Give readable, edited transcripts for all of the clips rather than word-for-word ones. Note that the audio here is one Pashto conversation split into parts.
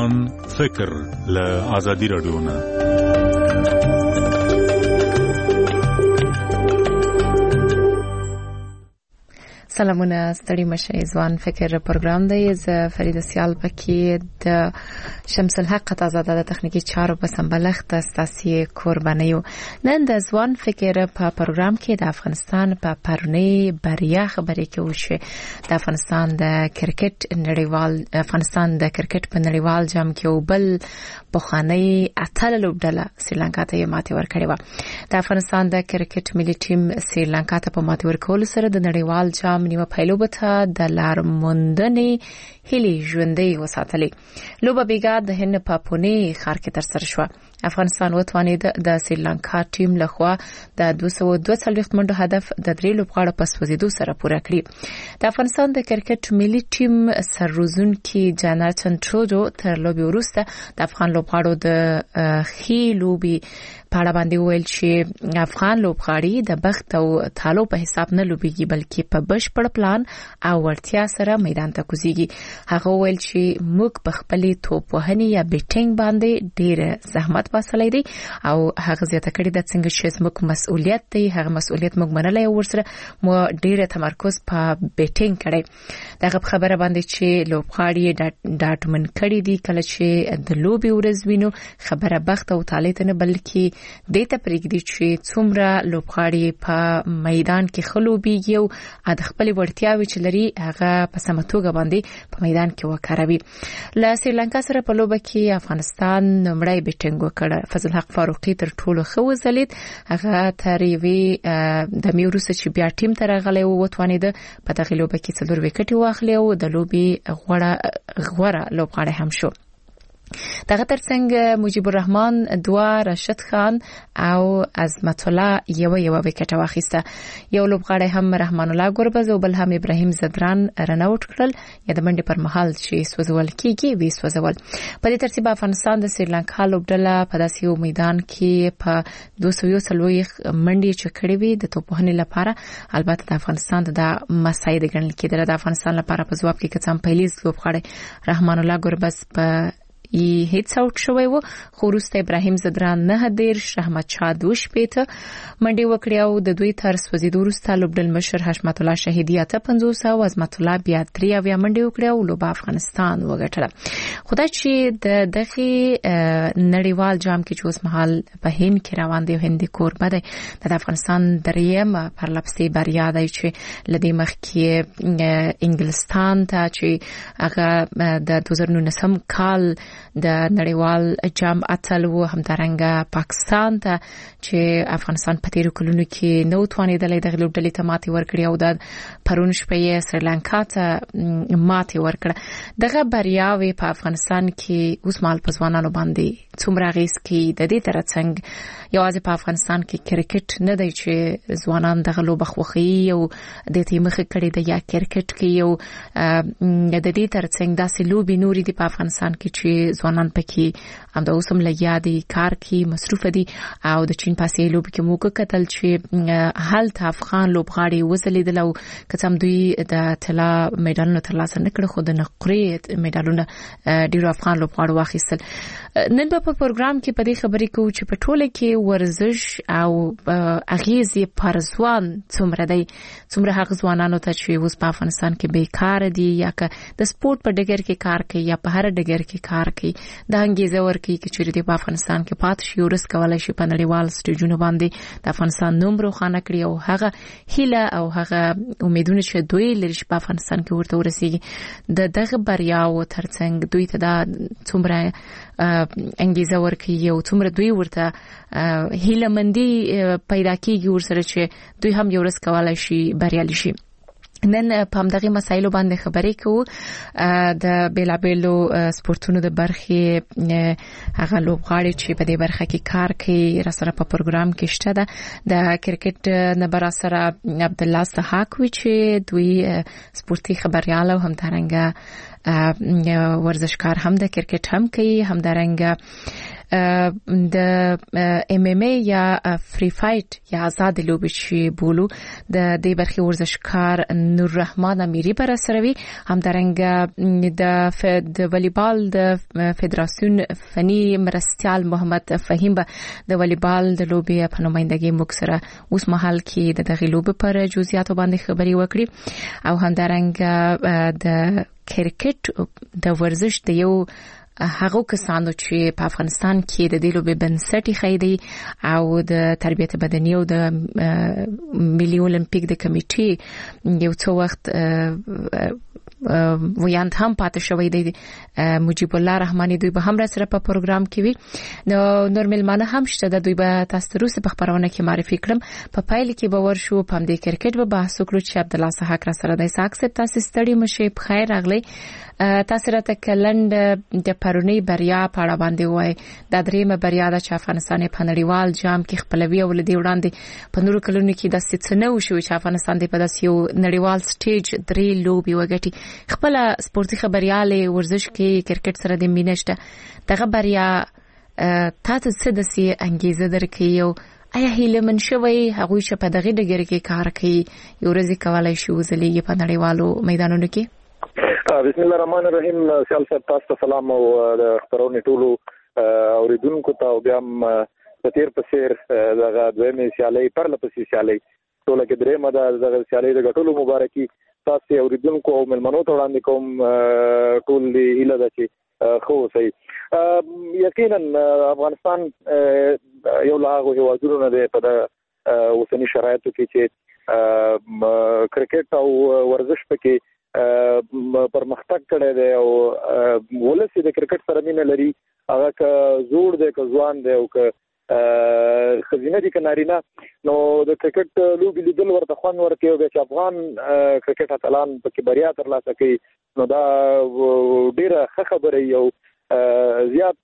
ځوان فکر له آزادي رادیو نه. سلامونه، ستړي مشه. ځوان فکر پروګرام دی. زه فرید سیال پکې د شمس الحق تازه د تخنیکی چارو په سمبلښت ستاسي قرباني یو. نن د ځوان فکر په پروګرام کې د افغانستان په پرونی بریا خبرې کوو چې د افغانستان د کرکټ په نړیوال جام کې یو بل بخاني اتل لوبډله سریلانکا ته ماتې ورکړې و. د افغانستان د کرکټ ملي ټیم سریلانکا ته په ماتې ورکول سره د نړیوال جام نیمه پیلوبه ته د لار موندنې هلي ژوندۍ وساتلې. لوبه بیګا د هند په پونه ښار کې ترسره شو. افغانستان وتوانید د سریلانکا ټیم لخوا د 242 منډو هدف د 3 لوبغاړو په سوځیدو سره پوره کړی. د افغانستان د کرکټ ملي ټیم سرروزونکي جاناتن ټروډو تر لوبي وروسته د افغان لوبغاړو د خې لوبي په اړه باندې ویل چې افغان لوبغاړي د بخت او تالو په حساب نه لوبيږي بلکې په بشپړ پلان او ورتیا سره میدان ته کوزيږي. هغه ویل چې موږ په خپلې توپ وهنې یا بیټینګ باندې ډېر زحمت باسلای دی او هغه زیاته کړی د څنګه چې موږ مسؤلیت دی، هغه مسؤلیت موږ منلای او ورسره مو ډېر تمرکز په بیټینګ کړی. دغه خبره باندې چې لوبغاړي ډاټمن کړی دی کله چې د لوبي ورځ وینو خبره بخت او تالې ته نه بلکې دیته پرېږدي چې څومره لوبغاړي په میدان کې خلوبيږي او د خپل ورتیاوي چې لري هغه په سمتوګه باندې په میدان کې وکاروي. له سریلانکا سره په لوبه کې افغانستان نمړی بیټینګ وکړ. فضل حق فاروقي تر ټولو ښه وځلید. هغه تریوي د میوروس چې بیا ټیم ته راغلی او وتوانید په دغه لوبه کې 4 وکټ واخلي او د لوبي غوړه لوبغاړی هم شو. دغه ترڅنګ مجيب الرحمن 2، راشد خان او عظمت الله یو وکټ واخیسته. یو لوبغاړی هم رحمان الله ګربز او بل هم ابراهیم زدران رناوټ کړل یا د منډې پر مهال چې سوځول کیږي وی سوځول. په دې ترتیب افغانستان د سریلانکا لوبډله په داسې یو میدان کې په 240 منډې چکړې وي د توپوهنې لپاره. البته د افغانستان د مساعد ګڼل کېدل. د افغانستان لپاره په ځواب کې کڅم پیلیز لوبغاړی رحمان الله ګربز په هیڅ اوټ شوی و، خو وروسته ابراهیم زدران 9 رحمت شاه 2 منډې وکړې او د دوی تر سوځیدو وروسته لوبډل مشر حشمت الله شهیدی 50 او عظمت الله بیا 3 منډې وکړې او لوبه افغانستان وګټله. خدای چې د دغه نړیوال جام کې چې اوس مهال په هند کې روان دی، هندي کوربه دی، د افغانستان دریم پرلپسې بریا دی چې لدی مخ کې انګلستان ته چې هغه د 2019 کال د نړیوال جام اتل و، همدارنګه پاکستان ته چې افغانستان په تیرو کلونو کې نو توانیدلې د لوبډلې ته ماتې ورکړې او د پرون شپې سریلانکا ته ماتې ورکړه. دغه بریاوې په افغانستان کې اوس مال په ځوانانو باندې څومره غیس کې د دې ترڅنګ یوازې په افغانستان کې کرکټ نه دی چې ځوانان دغه لوبه خوښي او د دې مخه کړي د یا کرکټ کې یو د دې ترڅنګ داسې لوبي نوري دی په افغانستان کې چې ځوانان پکې هم د اوسم لګیا دي، کار کې مصروف دي. او د چین پاسې لوب کې موږ کتل چې حالت افغان لوبغاړي وسلیدل او کڅم دوی د طلا میډالونو ترلاسه نکړ خو د نقرې میډالونه ډیرو افغان لوبغاړو واخیستل. نن په پروګرام کې په دې خبرې کوو چې په ټوله کې ورزش او اغیزې پر ځوان څومره دی، څومره هغه ځوانانو ته چې اوس په افغانستان کې بیکار دي یا که د سپورت په ډګر کې کار کوي یا په هر ډګر کې کار کوي، د انګیزه ورکړي چې د افغانستان کې پات شي ورس کولای شي په نړیوال سټیجونو باندې د افغانستان نوم روښانه کړي او هغه هیله او هغه امیدونه چې دوی لري په افغانستان کې ورته ورسیږي. د دغه بریاو ترڅنګ دوی ته دا څومره انګیزه ورکړي او څومره دوی ورته هیله مندي پیدا کیږي ورسره چې دوی هم یو ورځ کولای شي بریالي شي. نن په همدغه مسایلو باندې خبرې کوو. د بیلابیلو سپورتونو د برخې هغه لوبغاړي چې په دې برخه کې کار کوي را سره په پروګرام کې شته ده. د کرکټ نه بر سره عبد الله سحاق وی چې دوی سپورتي خبريال او همدارنګه ورزشکار هم د کرکټ هم کوي، همدارنګه د MMA یا فری فایټ یا آزاد لوبې چې بولو د دې برخي ورزشکار نور رحمان امیری پر سروي همدارنګه د والیبال د فدراسیون فني مرستيال محمد فهیم د والیبال د لوبې په نمائندګۍ موږ سره اوس مهال کې د دغه لوبې پر جزئیاتو باندې خبري وکړي او همدارنګه د کرکټ د ورزش د یو هغه کسانو چې په افغانستان کې د دې لوبې بنسټ خېدي او د تربیت بدني او د ملي اولمپیک د کمیټې یو څو وخت ویاند هم پاتې شوی دی مجيب الله رحماني دوی به هم را سره په پروګرام کې وي نو نور ملمانه هم شته د دوی به تاسو روسه په خبرونه کې معرفي کړم په پایل کې به ورشو په دې کرکټ به بحث وکړو چې عبد الله صحاک را سره د ساک سپ تاسو ستړي مشه په خیر راغلی تاسو راته کلند د پرونی بریا په اړه باندې وای د درېمه بریا د افغانستان په نړیوال جام کې خپلوي او لدی وړاندې په نورو کلونو کې د ستنو شو چې افغانستان د په داسې یو نړیوال سټیج درې لوبي وګټي خپل سپورتي خبرياله ورزش کې کرکټ سره د مینشته دغه بریا تاسو څه د سي انګیزه درکې یو آیا هیله من شوی هغه چې په دغه ډګر کې کار کوي یو ورځ کولای شي وزلېږي په نړیوالو میدانونو کې بسم الله الرحمن الرحیم سیال صاحب تاسو سلام او د خبرونې ټولو اوریدونکو ته بیا په تیر په سیر دغه دویمه سیالي پر لپسې سیالي ټول کې درېمه دغه سیالي د غټولو مبارکي تاسو اوریدونکو او ملمنو ته وړاندې کوم ټول هیله ده چې خو صحیح یقینا افغانستان یو لاغو هیوادونو نه دی په اوسنی شرایطو کې چې کرکټ او ورزش پکې پرمختګ کړی دی او ولسی د کرکټ سره مینه لري هغه ک زوړ دی ک ځوان دی او ک خزینه دي کنارینا نو د کرکټ لوبي لیدل ورته خوان ورته یو چې افغان کرکټ اتلان پکې بریا ترلاسه کوي نو دا ډیره ښه خبره یو زیات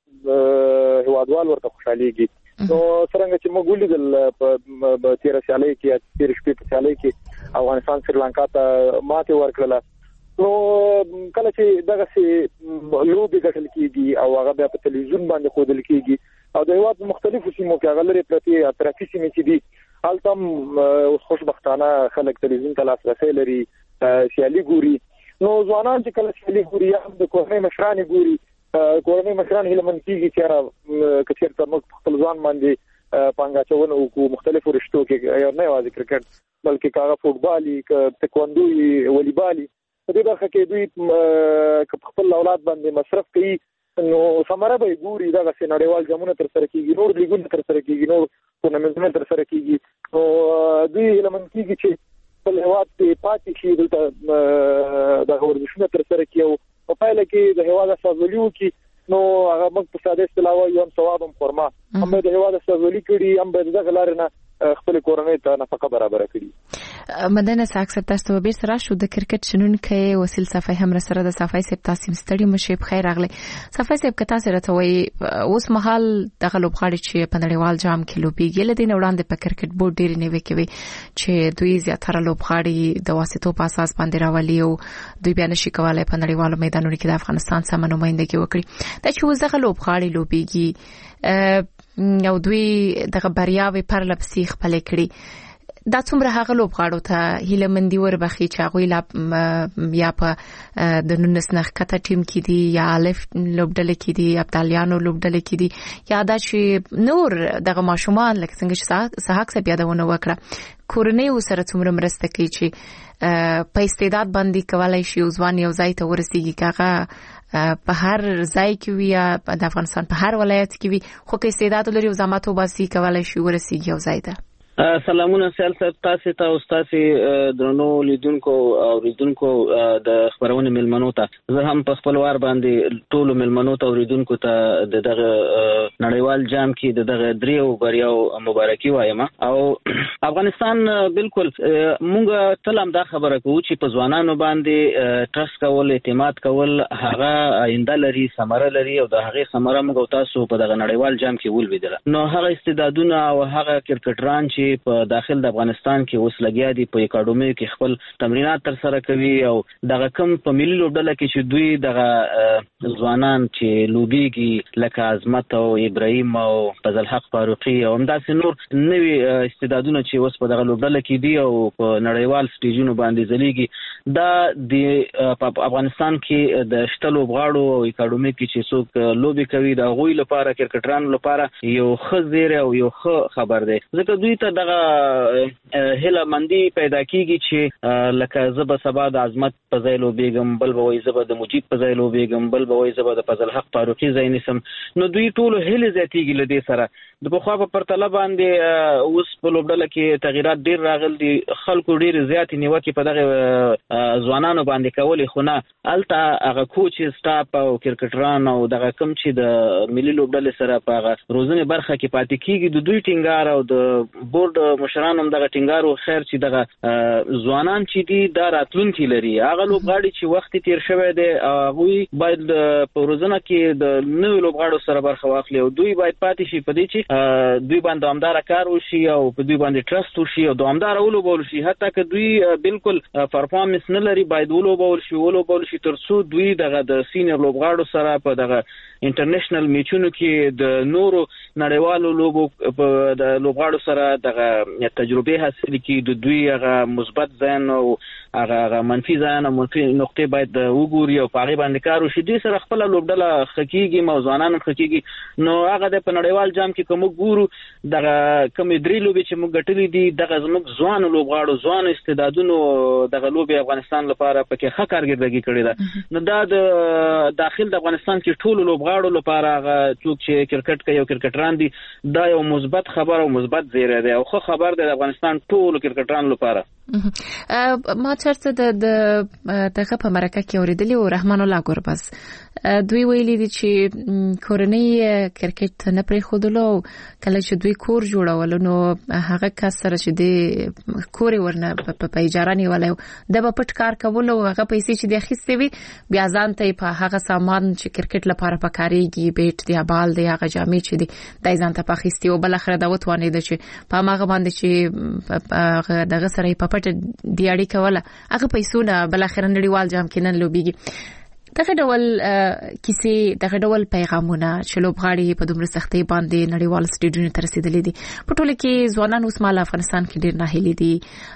هوادوال ورته خوشاليږي نو څنګه چې موږ ولیدل په تیر سیالي کې تیر شپې په سیالي کې افغانستان سریلانکا ته ماته ورکړه نو کله چې دغه سي لوبي ګټل کیږي او هغه په تلویزیون باندې خودل کیږي او د هیواد مختلفو سیمو کې هغه لري پرتی اطرافي سیمې چې دي التم خوشبختانه خلک تلویزیون ته لاسرسي لري سیالي ګوري نو ځوانان چې کله سیالي ګوري هم د کورنۍ مشران ګوري کورنۍ مشران هله من کیږي چې کثیر تر موږ خپل ځوان باندې پانګاچونه او مختلفو رشتو کې نه یوازې کرکټ بلکې کاغه فوټبالي تکواندوي والیبالي په دې برخه کې دوی خپل اولاد باندې مصرف کوي نو ثمره به ګوري دا چې نړیوال جامونه تر سره کیږي نور لیګونه تر سره کیږي نور ټورنمنټونه تر سره کیږي نو دوی لمن کیږي چې په هیواد کې پاتې شي دلته د ورزشونو تر سره کیو په پایله کې د هیواد سازولیو کې نو هغه موږ په ساده اصطلاح یو ثوابم فرما هم د هیواد سازولي کړي هم د غلارنه خپل کورنۍ ته نفقه برابر کړي مدنه ساکسب تاسو به سره شو د کرکټ شنونکې وسیل صفای هم سره د صفای سپ تاسو ستړي مشه په خیر راغله صفای سپ کتا سره ته وای اوس مهال د غلوبغاړي چې په نړیوال جام کې لوبيږي لدې وړاندې په کرکټ بورډ ډیر نیوي کوي چې دوی زیاتره لوبغاړي د واسطو په اساس باندې راولي او دوی بیا نشي کولای په نړیوالو میدانونو کې د افغانستان سره نمائندګي وکړي دا چې وزغه لوبغاړي لوبيږي او دوی دغه بریاوي پر لپسې خپل کړي دا څومره هغه لوبغاړو ته هیله مندي وربخي چې هغه یا په د نونس نخکته ټیم کې دي یا الف لوبډل کې دي ابطالیانو لوبډل کې دي یا دا چې نور دغه ماشومان لکه څنګه چې صحاک څه یادونه وکړه کورنۍ وسره څومره مرسته کوي چې په استعداد باندې کولای شي ځوان یو ځای ته ورسیږي کاغه په هر ځای کې وي یا د افغانستان په هر ولایت کې وي خو کې استعداد لري او زماتو باسي کولای شي ورسیږي یو ځای ته سلامونه سیال صاحب تاسو ته او تاسو درنو لیدونکو او ریدونکو د خبرونه ملمنو ته زه هم په خپل وار باندې ټولو ملمنو ته او ریدونکو ته دغه نړیوال جام کې دغه دریو بریاو مبارکي وایم او افغانستان بالکل مونږ تلم دا خبره کوو چې په ځوانانو باندې ټرست کول اعتماد کول هغه آینده لري ثمره لري او د هغه ثمره موږ تاسو په دغه نړیوال جام کې ولویدل نو هغه استعدادونه او هغه کرکټران چې چې په داخل د افغانستان کې اوس لګیا دي په اکاډمي کې خپل تمرینات تر سره کوي او دغه کم په ملي لوبډله کې چې دوی دغه ځوانان چې لوبيږي لکه عظمت او ابراهیم او فضل حق فاروقي او همداسې نور نوي استعدادونه چې اوس په دغه لوبډله کې دي او په نړیوال سټیجونو باندې ځلیږي دا د افغانستان کې د شته لوبغاړو او اکاډمي کې چې څوک لوبي کوي د غوي لپاره کرکټرانو لپاره یو خزیر او یو خبر دی ځکه دوی ته دغه هله مندي پیدا کیږي چې لکه زب سبا د عظمت په ځای لوبېږم بل به وایي زب د مجید په ځای لوبېږم بل به وایي زب د فضل حق فاروقي ځای نیسم نو دوی ټول هله زیاتېږي له دې سره د پخوا په پرتله باندې اوس په لوبډله کې تغیرات ډیر راغلي دي خلکو ډیر زیات نیوکه په دغه ځوانانو باندې کولې خو نه الته هغه کوچ سټاف او کرکټران او دغه کم چې د ملي لوبډلې سره په هغه روزنه برخه کې پاتې کیږي د دوی ټینګار او د بورډ مشرانو دغه ټینګار او خیر چې دغه ځوانان چې دي دا راتلونکي لري هغه لوبغاړي چې وخت تیر شوی دی هغه باید په روزنه کې د نوې لوبغاړو سره برخه واخلي او دوی باید پاتې شي په دې چې دوی باندې دوامدار کار وشي او په دوی باندې ټرست وشي او دوامدار ولوبول شي حتی که دوی بالکل پرفارمنس نه لري باید ولوبول شي ترڅو دوی دغه د سینیور لوبغاړو سره په دغه انټرنیشنل میچونو کې د نورو نړیوالو لوبو په د لوبغاړو سره دغه تجربه حاصل کړي د دوی هغه مثبت ځان او هغه منفي ځان او منفي نقطې باید وګوري او په هغه باندې کار وشي د سره خپل لوبډله خکېږي موضوعانو خکېږي نو هغه د نړیوال جام کې کوم ګورو دغه کوم درې لوبې چې موږ ګټلې دي دغه زموږ ځوان لوبغاړو ځوان استعدادونو دغه لوبې افغانستان لپاره پکې ښه کارګردګي کړې ده نو دا د داخل د افغانستان کې ټول لوبغاړو لپاره څوک چې کرکټ کوي او کرکټران دي دا یو مثبت خبر او مثبت زیری دی او خو خبر دی د افغانستان ټول کرکټران لپاره ما چرته د دغه په مرکه کې اوریدلی او رحمان الله ګوربز دوی ویلي دي چې کورنۍ کرکټ نه پرې خودلو کله چې دوی کور جوړول نو هغه کس سره چې د کور ورنه په اجاره نیولای د پټ کار کول او هغه پیسې چې د اخیستې وي بیا ځان ته په هغه سامان چې کرکټ لپاره پکاريږي بیت دی بال دی هغه جامې چې دی د ځان ته پخېستي او بل اخر دا وتوانې د چې په هغه باندې چې دغه سره په پټ دی اړیکه ولا هغه پیسو نه بل اخر نړیوال جام کې نن لوبيږي دغه ډول کیسې دغه ډول پیغامونه چې لوبغاړي په دومره سختۍ باندې نړیوال سټیجونو ته رسیدلي دي په ټوله کې ځوانان اوس مال افغانستان کې ډیر ناهیلي دي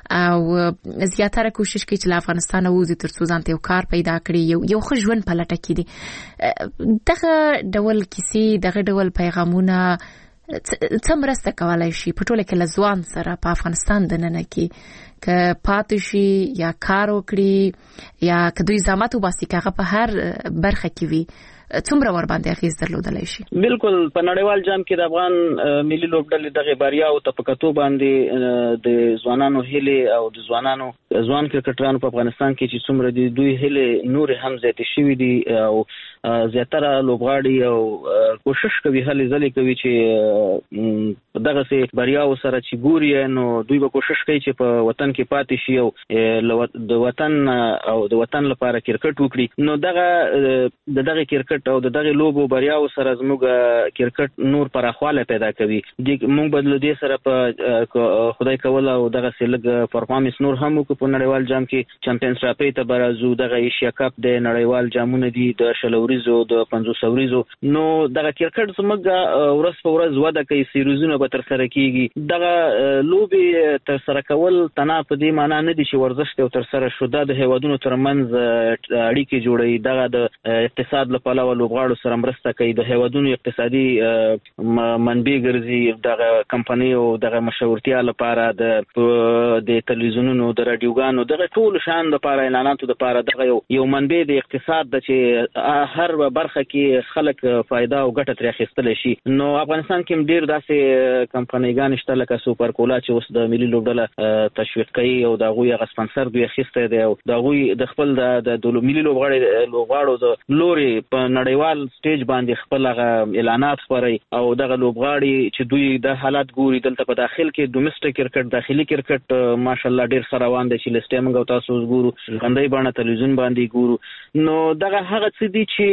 او زیاتره کوشش کوي چې افغانستان وځي ترڅو ځان ته کار پیدا کړي یو ښه ژوند په لټه کې دي دغه ډول کیسې دغه ډول پیغامونه څه مرسته کولای شي په ټوله کې لزوان سره په افغانستان دننه کې که پاتې شي یا کار وکړي یا که دوی زحمت وباسي که هغه په هر برخه کې وي څومره ور باندې اغیز درلودلای شي بالکل په نړیوال جام کې د افغان ملي لوبډلې دغه بریا او تفکتو باندې د ځوانانو هله او د ځوان کرکټرانو په افغانستان کې چې څومره دي دوی هله نور هم زیات شوي دي او زیاتره لوبغاړي او کوشش کوي هلي ځلې کوي چې دغه سي بریا او سره چې ګوري نو دوی به کوشش کوي چې په وطن کې پاتې شي او د وطن او د وطن لپاره کرکټ وکړي نو دغه کرکټ او دغه لوبو بریا او سره زموږ کرکټ نور پراخواله پیدا کوي موږ بدلو دي سره په خدای کول او دغه سلګ پرفارمنس نور هم په نړیوال جام کې چمپیونز ټرافي ته برازو دغه ایشیا کپ د نړیوال جامونه دي د شلوريزو د 500 وريزو نو دغه کرکټ زموږ ورځ په ورځ وده کوي سیریزونه به تر سره کیږي دغه لوبي تر سره کول تنا په دې معنی نه دي چې ورزش ته تر سره شو د هیوادونو ترمنځ اړیکې جوړي دغه د اقتصاد لپاره لوبغاړو سره مرسته کوي د هیوادونو اقتصادي منبع ګرځي دغه کمپنۍ او دغه مشورتیا لپاره د تلویزیونونو د رادیوګانو دغه ټول شان لپاره اعلاناتو لپاره دغه یو منبع د اقتصاد د چې هر برخه کې خلک فائدہ او ګټه ترې اخیستل شي نو افغانستان کې ډیر داسې کمپنیګان شته لکه سوپر کولا چې اوس د ملي لوبډله تشویق کوي او دغه یو سپانسر دوی اخیسته دی او دغه د خپل د ملي لوبغاړو د لوري په نړیوال سټیج باندې خپل اعلانات خوري او دغه لوبغاړي چې دوی د حالات ګوري دلته په داخل کې ډومېسټک کرکټ داخلي کرکټ ماشالله ډیر سره روان دي چې لسته موږ تاسو ګورو غندای باندې تلویزیون باندې ګورو نو دغه هغه څه دي چې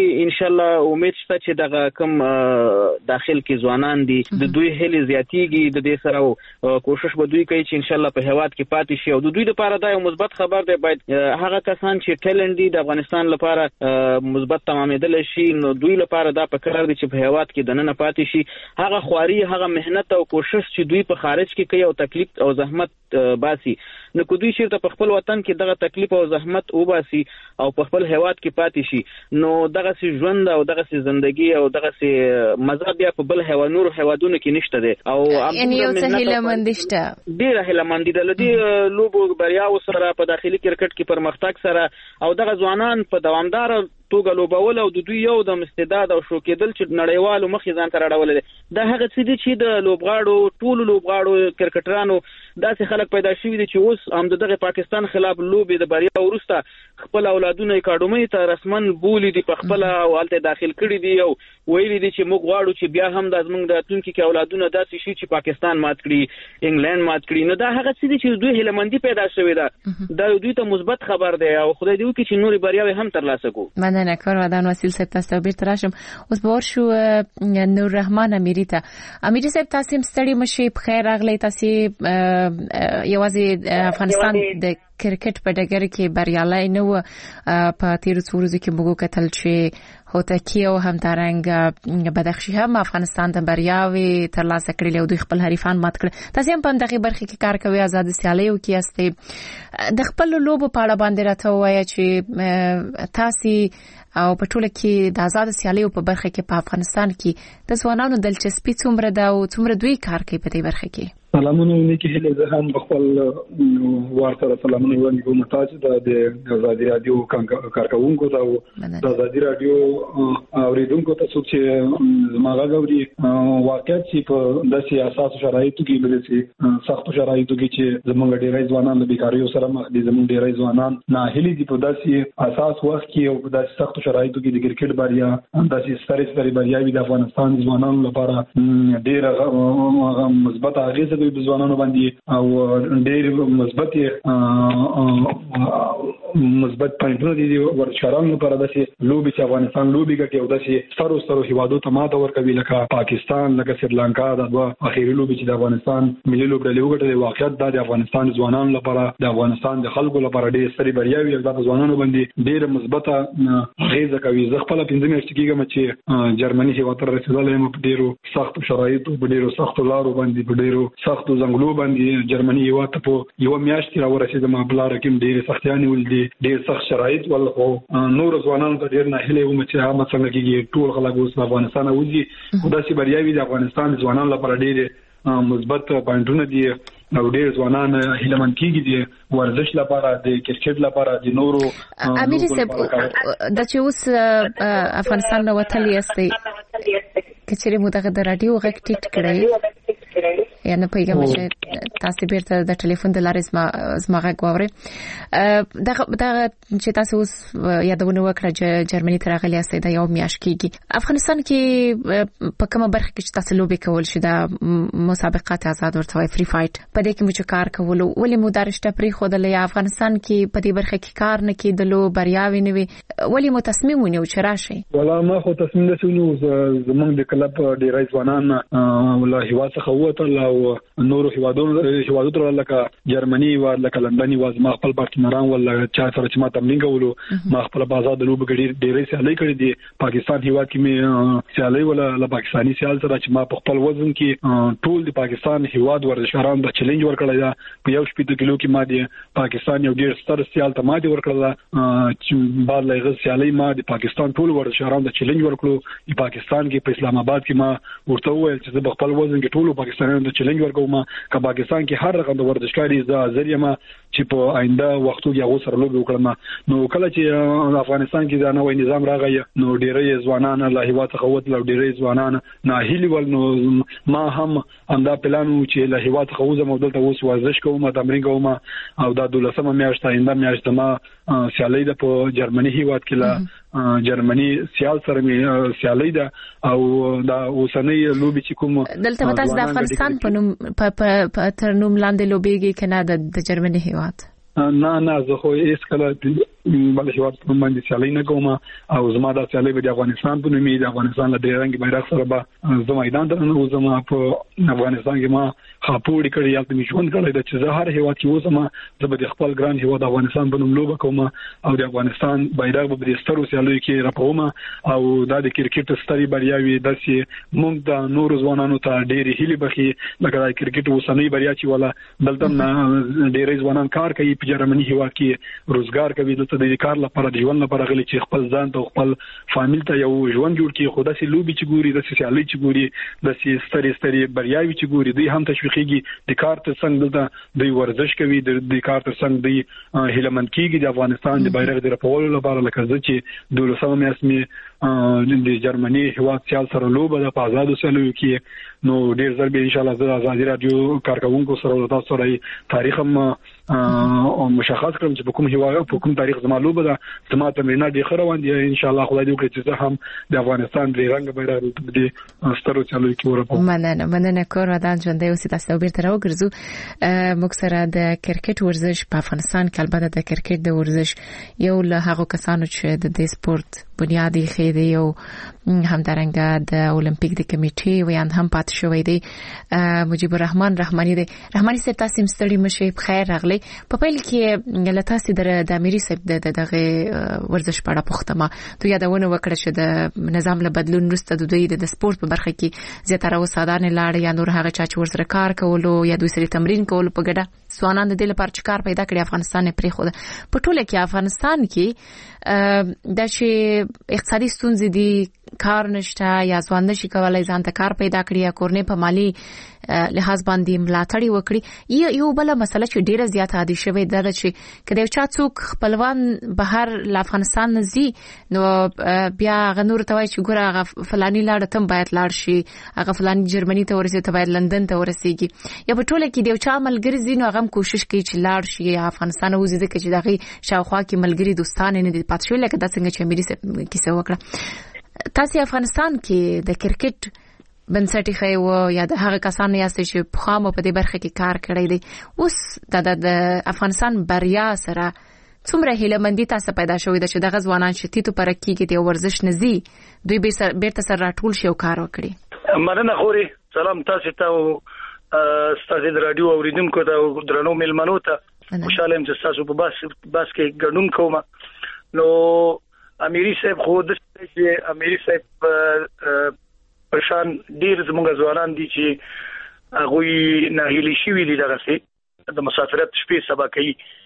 کې ان شاء الله امید شته چې دغه کم داخل کې ځوانان دي د دوی هلي زیاتیږي د دې سره کوشش به دوی کوي چې ان شاء الله په هیواد کې پاتې شي او د دوی لپاره دا یو مثبت خبر دی. باید هغه کسان چې ټیلنټ دي د افغانستان لپاره مثبت تمامېدل شي نو دوی لپاره دا پکار دي چې په هیواد کې دننه پاتې شي. هغه خواري هغه مهنت او کوشش چې دوی په خارج کې کوي او تکلیف او زحمت باسي نو کو دوی چیرته په خپل وطن کې دغه تکلیف او زحمت وباسي او په خپل هیواد کې پاتې شي نو دغه سي ژوند او دغه سي ژوندۍ او دغه سي مزه بیا په بل نور هیوادونو کې نشته دي او یعنی یو څه هیله مندشته ډیره هیله مند دي د لوبو بریاو سره په داخلي کرکټ کې پرمختګ سره او دغه ځوانان په دوامدار توګه لوبول او د دوی یو د استعداد او شوکېدل چې نړیوالو مخې ځان ته راوړل دي دا هغه څه دي چې د لوبغاړو ټول لوبغاړو کرکټرانو داسې خلک پیدا شوي دي چې اوس هم دغه پاکستان خلاف لوبې د بریا وروسته خپل اولادونه اکاډمۍ ته رسمن بولی دي په خپل او هلته داخل کړي دي او ویلي دي چې موږ غواړو چې بیا هم د زموږ د راتلونکي کې اولادونه داسې شي چې پاکستان مات کړي انګلند مات کړي نو دا هغه څه دي چې دوی هیلمندي پیدا شوې ده دا دوی ته مثبت خبر دی او خدای دې وکړي چې نورې بریاوې هم ترلاسه کړو. مننه کاروان وسیل صاحب تاسو ته بیرته راشم. اوس به ورشو نور رحمان امیری ته. امیری صاحب تاسو هم ستړي مشي په خیر راغلی. تاسو یوازې افغانستان د کرکټ په ډګر کې بریالي نه و په تیر څو ورځو کې موږ کتل چې هوتکی او همدارنګ بدخشي هم افغانستان ته بریاوي ترلاسه کړې او دوی خپل حریفان مات کړل. تاسو هم په دغه برخه کې کار کوي آزاد سیالیو کې یاستئ د خپل لوبو په اړه باندې راته وایي چې تاسو او په ټوله کې د آزاد سیالیو په برخه کې په افغانستان کې د ځوانانو دلچسپي څومره ده او څومره دوی کار کوي په دې برخه کې. سلامونه نیکی هله زه هم خپل ورته سلامونه وایم کوم تاسو د آزادي رادیو کارکونکو ته او د آزادي رادیو اوریدونکو ته چې زماغه غوړي واقعیت چې په داسې اساس شرایطو کې بلسي سخت شرایطو کې چې زمونږ ډیری ځوانان د بیکاریو سره مخ دي زمونږ ډیری ځوانان ناهیلي دي په داسې اساس وخت کې او په داسې سخت شرایطو کې د کرکټ بریا داسې ستري بریاوي د افغانستان ځوانانو لپاره ډیره مثبت اغیزه د ځوانانو باندې او ډېر مثبت پوینټونه دي ورشارانو لپاره داسې لوبي چې افغانستان لوبي کوي او داسې سترو هیوادو ته ماته ورکوي لکه پاکستان لکه سریلانکا د اخیری لوبي چې د افغانستان ملي لوبډلې وګټلې واقعیت د افغانستان ځوانانو لپاره د افغانستان د خلکو لپاره ډېر ستري بریاوي او د ځوانانو باندې ډېر مثبته اغیزه کوي. زه خپل 15 میاشتې کېږم چې جرمني هیواد ته رسیدلې یم په ډېرو سخت شرایطو په ډېرو سخت لارو باندې په ډېرو سختو زنګلو باندې جرمني یو ته په یو میاشت را ورسېدم په لار کې ډېر سختیانه ولدي ډېر سخت شرایط ول خو نور ځوانانو ته ډېر نه هلي و چې هم څنګه کېږي ټول خلک اوس افغانستان وځي خو داسې بریاوي د افغانستان ځوانانو لپاره ډېر مثبت پوینټونه دي او ډېر ځوانان هیلمن کېږي د ورزش لپاره د کرکټ لپاره د نورو. امیر صاحب د چې اوس افغانستان نو وتلی استي کچېره مو دغه د رادیو غږ ټیټ کړی یا نه پیغام چې تاسو بیرته د ټلیفون د لارې زما غږ واوري دغه چې تاسو اوس یادونه وکړه چې جرمني ته راغلی یاستئ د یو میاشت کېږي افغانستان کې په کومه برخه کې چې تاسو لوبې کول شي د مسابقات آزاد ورته فری فایټ په دې کې مو چې کار کول ولې مو درشته پری خودلې افغانستان کې په دې برخه کې کار نه کېدلو بریاوي نه وي ولې مو تصمیم ونیو چې راشي؟ ولا ما خو تصمیم نشو زمونږ د کلب ډیری ځوانان ولا هیواد څخه وته او نورو هیوادو تر لکه جرمني و لکه لندن و ما خپل پارتنران ولا چا سره چې ما تمرین کولو ما خپل بازار د لوب غړي ډیری سیالي کړې دي پاکستان هیواد کې مې سیالي ولا پاکستاني سیال سره چې ما په خپل وزن کې ټول د پاکستان هیواد ورزشکاران د چیلنج ورکړل دا په 1.5 کیلو کې ما دي پاکستان یو ډیر ستر سیال ته ما دي ورکړل چې بعد لغه سیالي ما د پاکستان ټول ورزشکاران د چیلنج ورکړو په پاکستان کې په اسلام آباد کې ما ورته وویل چې په خپل وزن کې ټول پاکستانیانو د چیلنج ورکوم که پاکستان کې هر رقم د ورزشکاري ذریعہ ما چې په آینده وختو کې هغه سره لوب وکړم نو کله چې افغانستان کې دا نوې نظام راغی نو ډېرې ځوانان له هیواد څخه وتل او ډېرې ځوانان ناهیلي ول نو ما هم اندا پلان و چې له هیواد څخه وزم او دلته اوس ورزش کوم تمرین کوم او دا 12 میاشت آینده میاشت ما سیالي د په جرمني هیواد کې لا جرمني سیال سره می سیالي ده او دا اوسنۍ لوبي چې کوم دلته تاسو د افغانستان په نوم په تر نوم لاندې لوبيږي کنه د جرمني هیواد نه زه خو هیڅ کله بل هیواد په باندې سیالي نه کوم او زما د سیالي د افغانستان په نوم د افغانستان له ډیرنګ بیرغ سره به زما میدان ته نو زما په افغانستان کې ما خاپوړی کړی یا د میشون کړی د چې زه هر هیواد کې وسم زه به خپل ګران هیواد افغانستان په نوم لوبه کوم او د افغانستان بیرغ به د سترو سیالیو کې راپوم او د کرکټ ستړي بریاوي د سي موږ د نور ځوانانو ته ډېری هلي بخي لکه د کرکټ وسنۍ بریا چې ولا دلته ډېری ځوانان کار کوي په جرمني هیواد کې روزګار کوي دلته د کار لپاره د ژوند لپاره غلي چې خپل ځان ته خپل فامیل ته یو ژوند جوړ کړي خو د سي لوبي چې ګوري د سیالي چې ګوري د سي ستړي بریاوي چې ګوري دوی هم تشویقيږي د کار تر څنګ دلته د ورزش کوي د کار تر څنګ د هیلمن کېږي د افغانستان د بیرغ د رپولو لپاره لکه چې 12 میاشتې د جرمني هیواد سیال سره لوبه د آزادو سیالیو کې نو ډیر ضرب ان شاء الله د ازادي رادیو کارکونکو سره د تاسو سره تاریخ هم مشخص کړم چې په کوم هیواد په کوم تاریخ زما لوبه ده زما تمرینات دي خروان دي ان شاء الله خدای دې وکړي چې هم د افغانستان د رنګ بیرغ د سترو سیالیو کې ورپو مننه کور ودان ژوندۍ اوسې تاسو بیرته راوګرځو موږ سره د کرکټ ورزش په افغانستان کې البته د کرکټ د ورزش یو له هغو کسانو چې د سپورت بنیادی خېده یو همدارنګه د اولمپیک د کمیټې ویاند هم پات شوې دی مجيب الرحمن رحماني دی رحماني صاحب تاسو مستړي مشه بخیر راغلی په پیل کې له تاسو د اميري صاحب دغه ورزش په اړه پوښتنه ته یادونه وکړه چې د نظام له بدلون وروسته د دوی د سپورت په برخه کې زیاتره وسادانه لاړ یا نور هغه چا چې ورسره کار کولو یا دوی سره تمرین کولو په ګډه سوانان د دې لپاره چې کار پیدا کړی افغانستان پرې خو په ټوله کې افغانستان کې د چې اقتصادي ستونزې دي کار نشته یا ځوان نشي کولای ځان ته کار پیدا کړي یا کورنۍ په مالی لحاظ باندې ملاتړ وکړي یو بل مسله چې ډیره زیاته عادي شوې ده چې کله چا څوک خپلوان بهر له افغانستان نزي نو بیا غنور ته وایي چې ګوره فلاني لاړ ته باید لاړ شي هغه فلاني جرمني ته ورسېږي ته باید لندن ته ورسېږي یا په ټوله کې د چا ملګری زینو هغه کوشش کوي چې لاړ شي افغانستان وزي ځکه چې دغه شاوخوا کې ملګری دوستان نه دي پات شو لکه د څنګه چې امریکا کیسه وکړه تاسو افغانستان کې د کرکټ بنسټي خو یا د هغه کسانو یاستئ چې په خامو په دې برخه کې کار کړی دی اوس د افغانستان بریا سره څومره هیلهمندي تاسو پیدا شوې ده چې د غزوانان شتیتو پر کې د ورزش نزي دوی بیرته سره راټول شي او کار وکړي مننه خوري سلام تاسو ته ستاسو د رادیو اوریدونکو ته درنو ملمنو ته خوشاله یم چې تاسو په باس کې ګډون کوم نو اميري صاحب خو د اميري صاحب پرشان ډیر زموږ ځوانان دي چې هغه نه هلي شي دي دغه د مسافرت شپې سبا کوي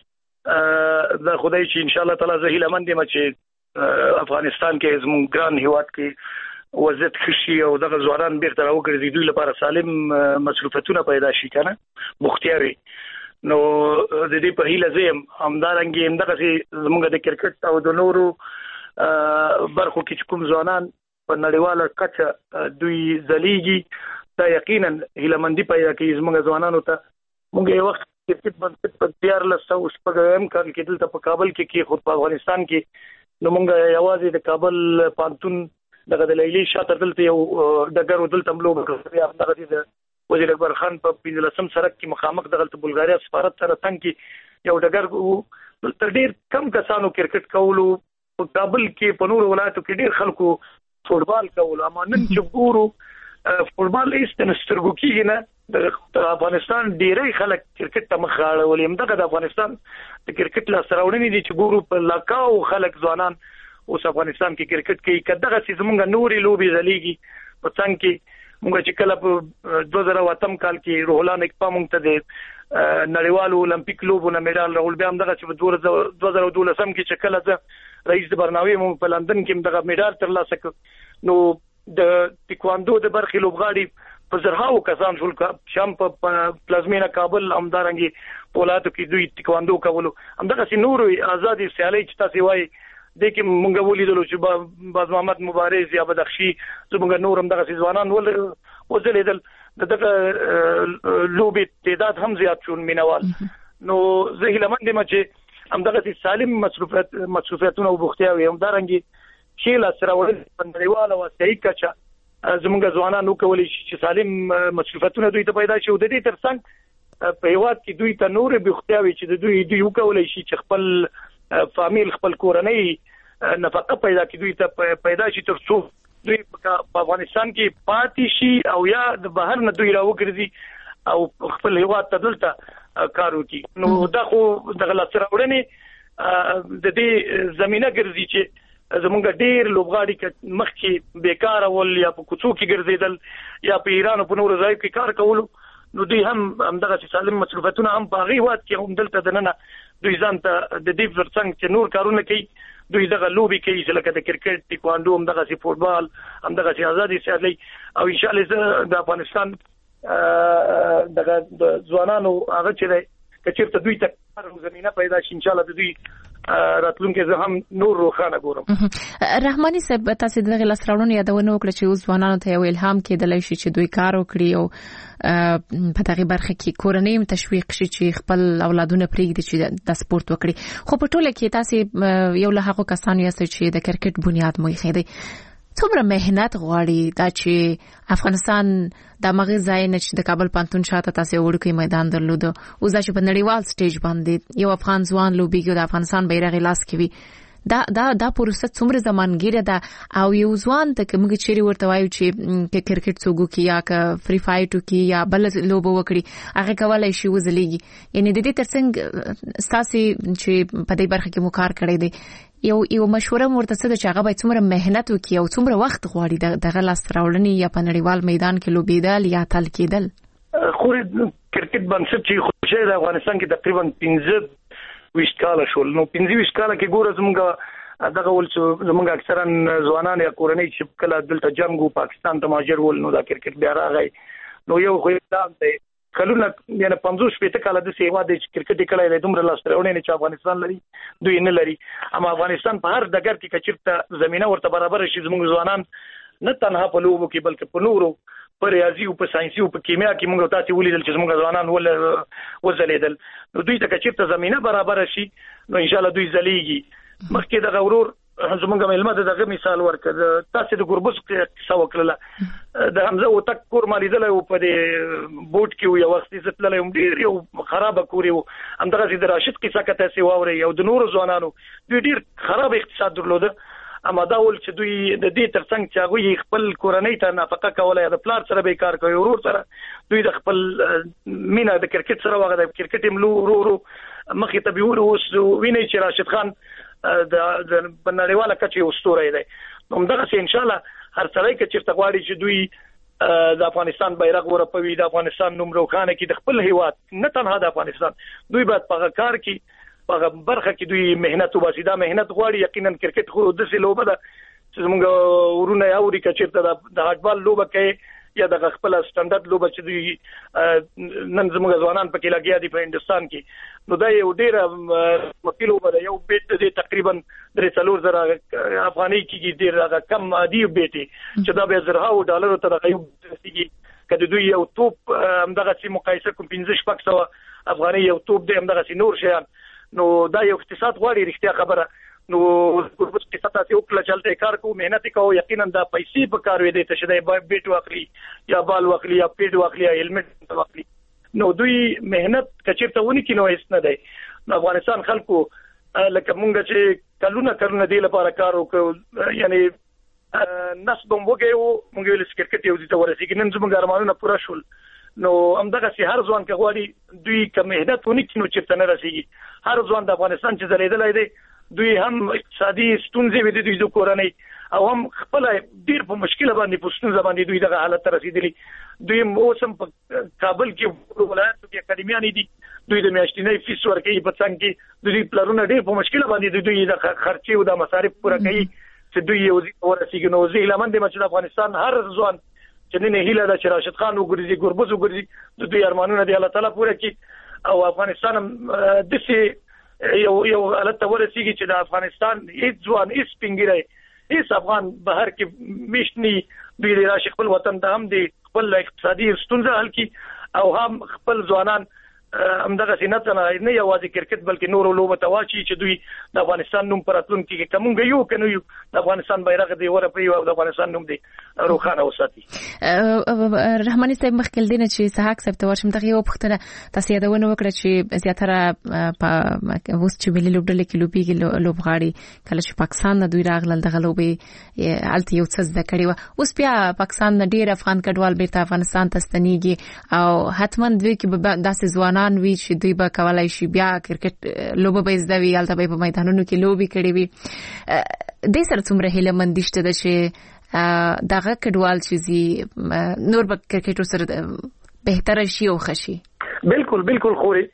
دا خدای چې ان شاء الله تعالی زه هیله مند یم چې افغانستان کې زموږ ګران هیواد کې وضعیت خشي او دغه ځوانان بیرته راوګرځي دوی لپاره سالم مصروفیتونه پیدا شي کنه مختیاري نو د دې په هیله زم همدارنګ همدغه زموږ د کرکټ او د نورو برخو کې کوم ځوانان په نړیواله کچه دوی ځلیږي دا یقینا هیلمندي پیدا کوي زموږ ځوانانو ته موږ یو وخت کرکټ باندې په 1400 شپږم کال کې دلته په کابل کې خود په افغانستان کې نو موږ یوازې د کابل پانتون دغه د لیلی شاته دلته یو دغه دلته ملو بکړو هغه د وزیر اکبر خان په 15 سرک کې مخامخ دغه بلغاریا سفارت سره څنګه کې یو دغه تر ډیر کم کسانو کرکټ کولو په کابل کې په نور ولایتو کې ډیر خلکو فوټبال کول اما نن چې ګورو فوټبال هیڅ نسترګو کې نه د افغانستان ډیری خلک کرکټ ته مخاړه ولیم دغه د افغانستان د کرکټ لا سراوړنې دي چې ګورو په لاکاو خلک ځوانان اوس افغانستان کې کرکټ کوي کداغه چې زمونږ نوري لوبي زليږي په څنګه کې موږ چې کله په 2008 کال کې روحلان اکپا موږ ته د نړیوال اولمپیک لوبونو میډال راول بیا هم دغه چې په 2012 کې چې کله ځ رئیس د برناوي مو په لندن کې دغه میډال ترلاسه کړ نو د ټیکواندو د برخې لوبغاړي په زرهاو کسان شول شام په پلازمینا کابل همدارنګي پولادو کې دوی ټیکواندو کولو همدغه سي نور آزادي سیالي چې تاسو وایي د کې مونږ ولیدل چې باز محمد مبارز یا بدخشي زموږ نور همدغه ځوانان وزلیدل دغه لوبي تعداد هم زیات شون مینوال نو زه هیلمند یم چې همدغه سالم مصروفیتونه او بوختیاوي همدارنګي چې لا سره ول پندریواله واسطي کچا زموږ ځوانان نو کولی چې سالم مصروفیتونه دوی ته پیدا شي او د دې ترڅنګ په هیواد کې دوی ته نور بوختیاوي چې دوی یو کولی شي چې خپل فامیل خپل کورنۍ نفقه پیدا کی دوی ته پیدا شي تر څو دوی په افغانستان کې پاتې شي او یا د بهر نه دوی راوګرځي او خپل هیواد ته دلته کار وکړي. نو دا خو د غلط راوړنې د دې زمينه ګرځي چې زمونږ ډېر لوبغاړي ک مخکې بیکار ول یا په کوڅو کې ګرځیدل یا په ایران او په نورو ځایو کې کار کول. نو دوی هم دغه سالم مصروفاتونه هم په هیواد کې هم دلته دننه دوی ځان ته د دې څنګه چې نور کارونه کوي. دوی دغه لوبي کوي چې لکه د کرکټ ټیکواندو هم دغه سي فوتبال هم دغه سي ازادي سیالي او ان شاء الله د افغانستان دغه د ځوانانو هغه چې کچېرته دوی ته زمينه پیدا شي ان شاء الله د دوی راتلونکي زه هم نور روخانه ګورم. رحماني صاحب تاسو دغه لاسراوړنه یادونه وکړه چې اوس ځوانانو ته یو الهام کېدلی شي چې دوی کار وکړي او په دغه برخه کې کورنۍ تشویق شي چې خپل اولادونه پریږدي چې د سپورت وکړي. خو په ټوله کې تاسو یو له هغو کسانو یاست چې د کرکټ بنیاد مو یې خېدی. څومره مهنت غواړي دا چې افغانستان د مغز ځای نه چې د کابل پانتون شاته تاسو وړوکی میدان درلود او ځکه چې په نړیوال سټیج باندې یو افغان ځوان لوبیږي د افغانستان بیرغ لاس کوي. دا پروسه څومره زمانګیره ده او یو ځوان ته کوم چې ورته وایو چې کرکټ څوګو کې یا ک فری فایټ کې یا بل لوبه وکړي هغه کولای شي وزلېږي. یعنی د دې ترڅنګ ستاسو چې په دې برخه کې مو کار کړی دی یو مشوره ورته څه ده چې هغه باید څومره مهنت وکړي او څومره وخت غواړي دغه لاسراوړنې یا په نړیوال میدان کې لوبېدل یا تل کېدل. خو کرکټ بنسټ چې خوشاله د افغانستان کې تقریبا 15 کاله شول. نو 15 کاله کې ګوره زموږ دغه ول چې زموږ اکثرا ځوانان یا کورنۍ چې کله دلته جنگ پاکستان ته مهاجر ول نو دا کرکټ بیا راغی. نو یو خو دا دی کلونه یعنی 50 کاله د سیوا د کرکټ کله له دومره لاسراوړنې چې افغانستان لري دوی نه لري. اما افغانستان په هر دګر کې کچرته زمينه ورته برابر شي زموږ ځوانان نه تنها په لوبو کې بلکې په نورو په ریاضي او په ساينسي او په کیمیا کې موږ تاسو ولیدل چې زموږ ځوانان وزلیدل. نو دوی ته کچرته زمينه برابر شي نو ان شاء الله دوی زليږي. مخکې د غورور زموږ ملمه دغه مثال ورکړه تاسو د ګوربس څه وکړه د حمزه او تک کور مالیدل او په دې بوت کې یو وخت زتلل یو ډیر یو خراب کور یو همدغه د راشد قصه کته سی واوري یو د نور ځوانانو دوی ډیر خراب اقتصاد درلوده. اما دا ول چې دوی د دې ترڅنګ چې هغه خپل کورنۍ ته نفقه کولای د پلار سره به کار کوي ورور سره دوی د خپل مینا د کرکټ سره وغه د کرکټ ملو ورو مخې ته بیور اوس ویني چې راشد خان د بنړیواله کچې استوره دی. نو دغه ان شاء الله هر څړی کې چې تغواړي چې دوی د افغانستان بیرغ ورپوي د افغانستان نوم روخانه کې د خپل هیواد نه تنها د افغانستان دوی باید په کار کې په برخه کې دوی مهنت وباسي. دا مهنت غواړي یقینا کرکټ خو د څه لوبه ده چې موږ ورونه یاوري کچې د هاټبال لوبه کوي یا د خپل سټانډرډ لوبه چې دوی نن زموږ ځوانان پکې لګیا دي په هندستان کې. نو دا یو ډیر مکیلو بل یو بیت د تقریبا 3,000 افغاني کې ډیر کم عادي بیت چې دا به زرهاو ډالر ته راغلی کله دوی یو توپ همدغه چې مقایسه کوم 15,000 افغاني یو توپ د همدغه چې نور شیان. نو دا یو اقتصاد غواړي رښتیا خبره. نو ګوربس کې تاسو یو کله چلته کار کوو مهنت کوو یقینا دا پیسې په کار وې دي ته شې بیت واخلي یا بال واخلي یا پیډ واخلي یا هلمټ واخلي. نو دوی مهنت کچېرته ونی کې نو هیڅ نه دی. نو افغانستان خلکو لکه مونږ چې کلونه دی لپاره کار وکړو یعنی نسبم وګیو مونږ ویل کرکټ یو ځای ورسېږي نن زموږ ارمانونه پوره شول. نو همدغه سي هر ځوان کې غواړي دوی کوم مهنت ونی کې نو چیرته نه رسیږي. هر ځوان د افغانستان چې زلیدلای دی دوی هم اقتصادي ستونزې وې دوی د کورنۍ او هم خپل ډیر په مشکله باندې په ستونزه باندې دوی دغه حالت رسیدلی. دوی اوسم په کابل کې ولایت کې اکیډمیان دي دوی د میاشتنۍ فیس ورکوي په څنګه کې دوی پلانونه ډیر په مشکله باندې دوی د خرچي او د مصارف پوره کوي چې دوی یو ورسیږي. نو زه لمن د مچ افغانستان هر ځوان چې نه هیله د راشد خان وګرځي ګوربز وګرځي د دوی ارمانونه دی الله تعالی پوره کړي او افغانستان د سي یو حالت ورسیږي چې د افغانستان هیڅ ځوان هیڅ پنګری هیڅ افغان بهر کې میشني دوی د راشد خپل وطن ته هم دی خپل اقتصادي ستونزې حل کړي او هم خپل ځوانان همدغه سینات نه یوازې کرکټ بلکې نور لوبه تواچی چې دوی د افغانستان نوم پراتلون کې کومګ یو کنه یو د افغانستان بیرغ دی ور په یو د افغانستان نوم دی روخانه وساتي. رحماني صاحب مخکې دینه چې سحاق صاحب ته ورشم دغه یو پختنه تاسو یادونه وکړه چې زیاتره اوس چې ملي لوبډلې کې لوبيږي لوبغاړي کله چې پاکستان نه دوی راغلل دغه لوبي الته یو څه زده کړی و اوس بیا پاکستان نه ډیر افغان کډوال بیرته افغانستان ته ستنیږي او حتما دوی کې داسې ځوانان وی چې دوی به کولای شي بیا کرکټ لوبه به زده وي الته به په میدانونو کې لوبي کړي وي د سره څومره هیله مندشته ده چې دغه کډوال چې نور به کرکټ سره بهتره شي او خشي. بالکل خوري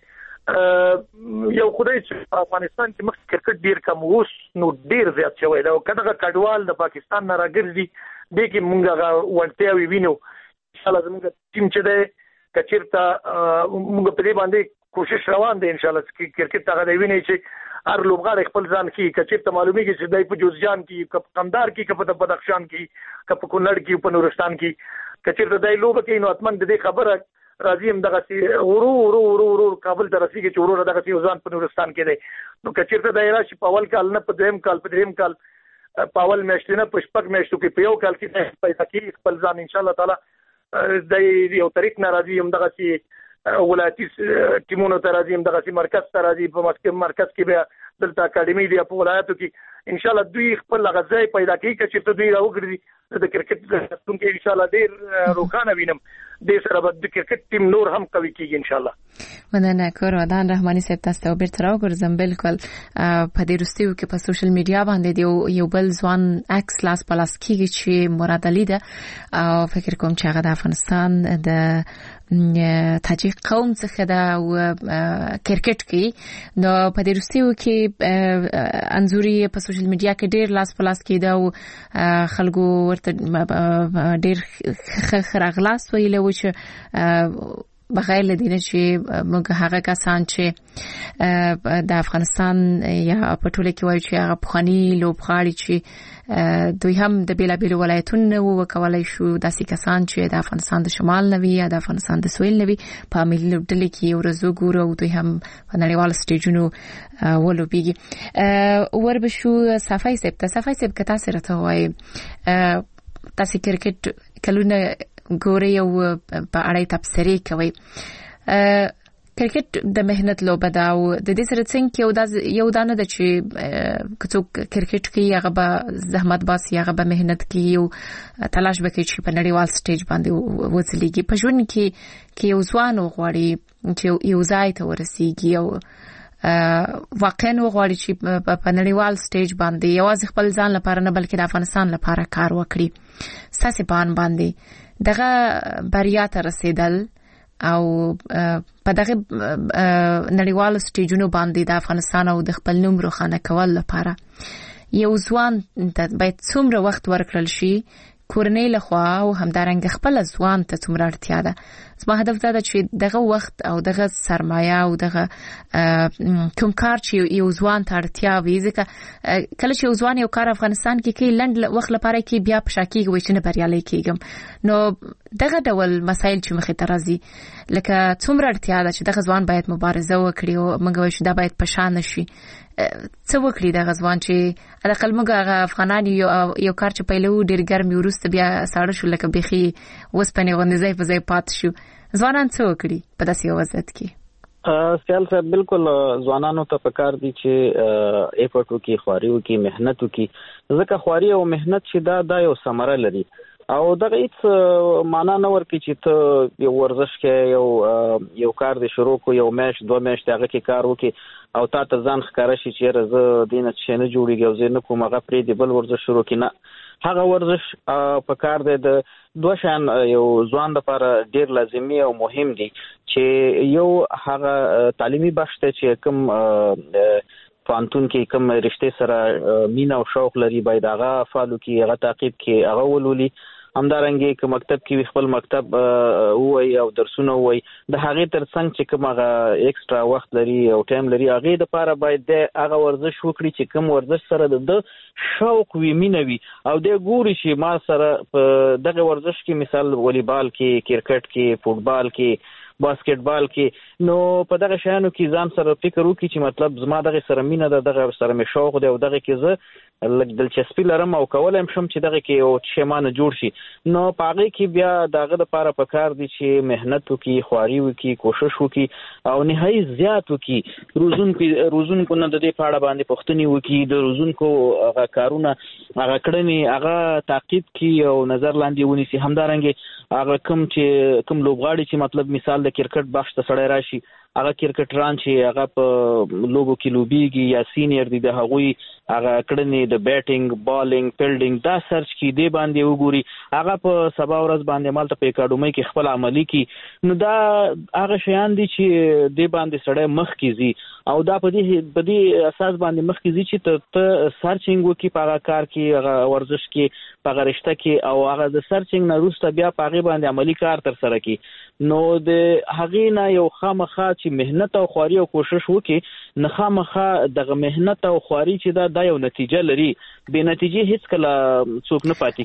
یو خدای چې افغانستان کې مخ کرکټ ډیر کم اوس نو ډیر زیات شوی دا کله کډوال د پاکستان نه راګرځي د کې مونږه ورته وینو ان شاء الله زموږ ټیم چې ده کچیرته موږ په دې باندې کوشش روان دي ان شاء الله چې کرکټ هغه دی ویني چې هر لوبغاړی خپل ځان کې کچیرته معلومیږي چې دای په جوزجان کې کپ قمدار کې کپ د بدخشان کې کپ کونړ کې په نورستان کې کچیرته دای لوب کې نو اتمن د دې خبره راځي هم دغه سي ورو کابل ته رسیږي چې ورو دغه سي ځان په نورستان کې دی نو کچیرته دای راشي په اول کال نه په دویم کال په دریم کال په اول میاشت نه په شپږ میاشتو کې په یو کال کې پیدا کیږي خپل ځان ان شاء الله تعالی د یو طریق ناراضي هم دغه سي ولایتي ټیمونو ته راځي هم دغه سي مرکز ته راځي په مرکز کې بیا دلته اکیډمي دی په ولایتو کې ان شاء الله دوی خپل غځای پیدا کوي چې ته دوی راوګرځي د کرکټ څنګه ان شاء الله ډیر روخانه وینم د سره د کرکټ ټیم نور هم قوي کیږي ان شاء الله. مننه کور ودان رحماني صاحب تاسو ته بیرته راوګرځم. بالکل په دې وروستیو کې په سوشل میډیا باندې یو بل ځوان عکس لاس پلاس کیږي چې مراد علي ده او فکر کوم چې هغه د افغانستان د تاجیک قوم څخه ده او کرکټ کې نو په دې وروستیو کې انزوري په سوشل میډیا کې ډیر لاس پلاس کیده او خلکو ورته ډیر خراغلاس ویلو چې بغیر لدینه چې موږ هغه کسان چې د افغانستان یا په ټوله کې وایي چې هغه پخوانی لوبغاړي چې دوی هم د بیلابیل ولایتونو وکولای شو داسې کسان چې د افغانستان د شمال نوي یا د افغانستان د سویل نوي په ملي لوبډلې کې ورزو ګورو دوی هم په نړیوال سټیجونو ولوبېږي. وربشو صفای سیب که تاسو راته وایي تاسو کرکټ کلونه ګوري او په اړه تبصرې کوي کرکټ د مهنت لوبه ده او د دې سره څنګه یو دانه د چې کڅو کرکټ کې هغه به زحمت باسي هغه به مهنت کوي او تلاش وکړي چې په نړیوال سټیج باندې وځلېږي په ژوند کې یو ځوان غواړي چې یو ځای ته ورسیږي او واقعا غواړي چې په نړیوال سټیج باندې یوازې خپل ځان لپاره نه بلکې د افغانستان لپاره کار وکړي ساسي باندې دغه بریا ته رسیدل او په دغه نړیوال سټیجونو باندې د افغانستان او د خپل نوم روښانه کول لپاره یو ځوان ته باید څومره وخت ورکړل شي کورنۍ لخوا او همدارنګ خپل ځوان ته څومره اړتیا ده. زما هدف دا ده چې دغه وخت او دغه سرمایه او دغه کوم کار چې یو ځوان ته اړتیا وي ځکه کله چې یو ځوان یو کار افغانستان کې لنډ وخت لپاره کې بیا په شاکیږي وي چې نه بریالي کېږم نو دغه ډول مسایل چې مخې ته راځي لکه څومره اړتیا ده چې دغه ځوان باید مبارزه وکړي او موږ وایو چې دا باید په شان شي څه وکړي دغه ځوان چې اقل موږ هغه افغانان یو کار چې پیلو ډیر ګرم وروسته بیا ساړه شو لکه بيخي وسپنې غوندې ځای په ځای پات شو ځوانان څه وکړي په داسې وضعیت کې؟ سیال صاحب بالکل ځوانانو ته پکار دي چې ایفورت وکړي خواري وکړي مهنت وکړي ځکه خواري او مهنت چې دا یو ثمره لري او دغه هیڅ معنا نه ورکړي چې ته یو ورزش کې یو کار دې شروع کو یو میاشت دوه میاشتې هغه کې کار وکړي او تا ته ځان ښکاره شي چې زه دینه چې نه جوړیږي او زه نه کوم هغه پرې دی بل ورزش شروع کړي نه هغه ورزش په کار دی د دوه شان یو ځوان لپاره ډیر لازمي او مهم دي چې یو هغه تعلیمي بخش ته چې کوم پانتون کې کوم رشته سره مینا او شوق لري باید هغه فالو کې هغه تعقیب کې هغه ولولي همدارنګه چې مکتب کې خپل مکتب وای او درسونه وای د هغه ترڅنګ چې کوم هغه ایکسترا وخت لري او ټایم لري هغه د لپاره باید د هغه ورزش وکړي چې کوم ورزش سره د شوق وي مینوي او د ګوري چې ما سره په دغه ورزش کې مثال والیبال کې کرکټ کې فوتبال کې باسکټبال کې. نو په دغه شیانو کې ځان سره فکر وکړي چې مطلب زما دغه سره مینه ده، دغه سره مې شوق دی او دغه کې زه لږ دلچسپي لرم او کولی شم چې دغه کې یو شی مانه جوړ شي. نو په هغې کې بیا دغه دپاره پکار دی چې محنت وکړي، خواري وکړي، کوشش وکړي او نهایي زیات وکړي. روزونکو نه د دې په اړه باندې پوښتنې وکړي، د روزونکو هغه کارونه هغه کړنې هغه تعقیب کړي او نظر لاندې ونیسي. همدارنګې هغه کوم لوبغاړي چې مطلب مثال د کرکټ بخش ته سړی راشي، هغه کرکټران چې هغه په لوبو کې لوبيږي یا سینیر دي، د هغوی هغه کړنې د بیټینګ، بالینګ، فیلډینګ دا سرچ کی دی باندې وګوري، هغه په سبا ورځ باندې مالته په اکاډمۍ کې خپل عملی کی. نو دا هغه شیان دي چې دی باندې سړی مخ کیږي او دا په دې اساس باندې مخ کیږي چې ته سرچینګ وکي په هغه کار کې، هغه ورزش کې، په هغه رشته کې او هغه د سرچینګ نه وروسته بیا په هغې باندې عملی کار تر سره کی. نو د هغې نه یو خامخا چې مهنت او خواري او کوشش وکړي، نه خامخا دغه مهنت او خواري چې دا یو نتیجه لري، بې نتیجې هیڅ کله څوک نه پاتې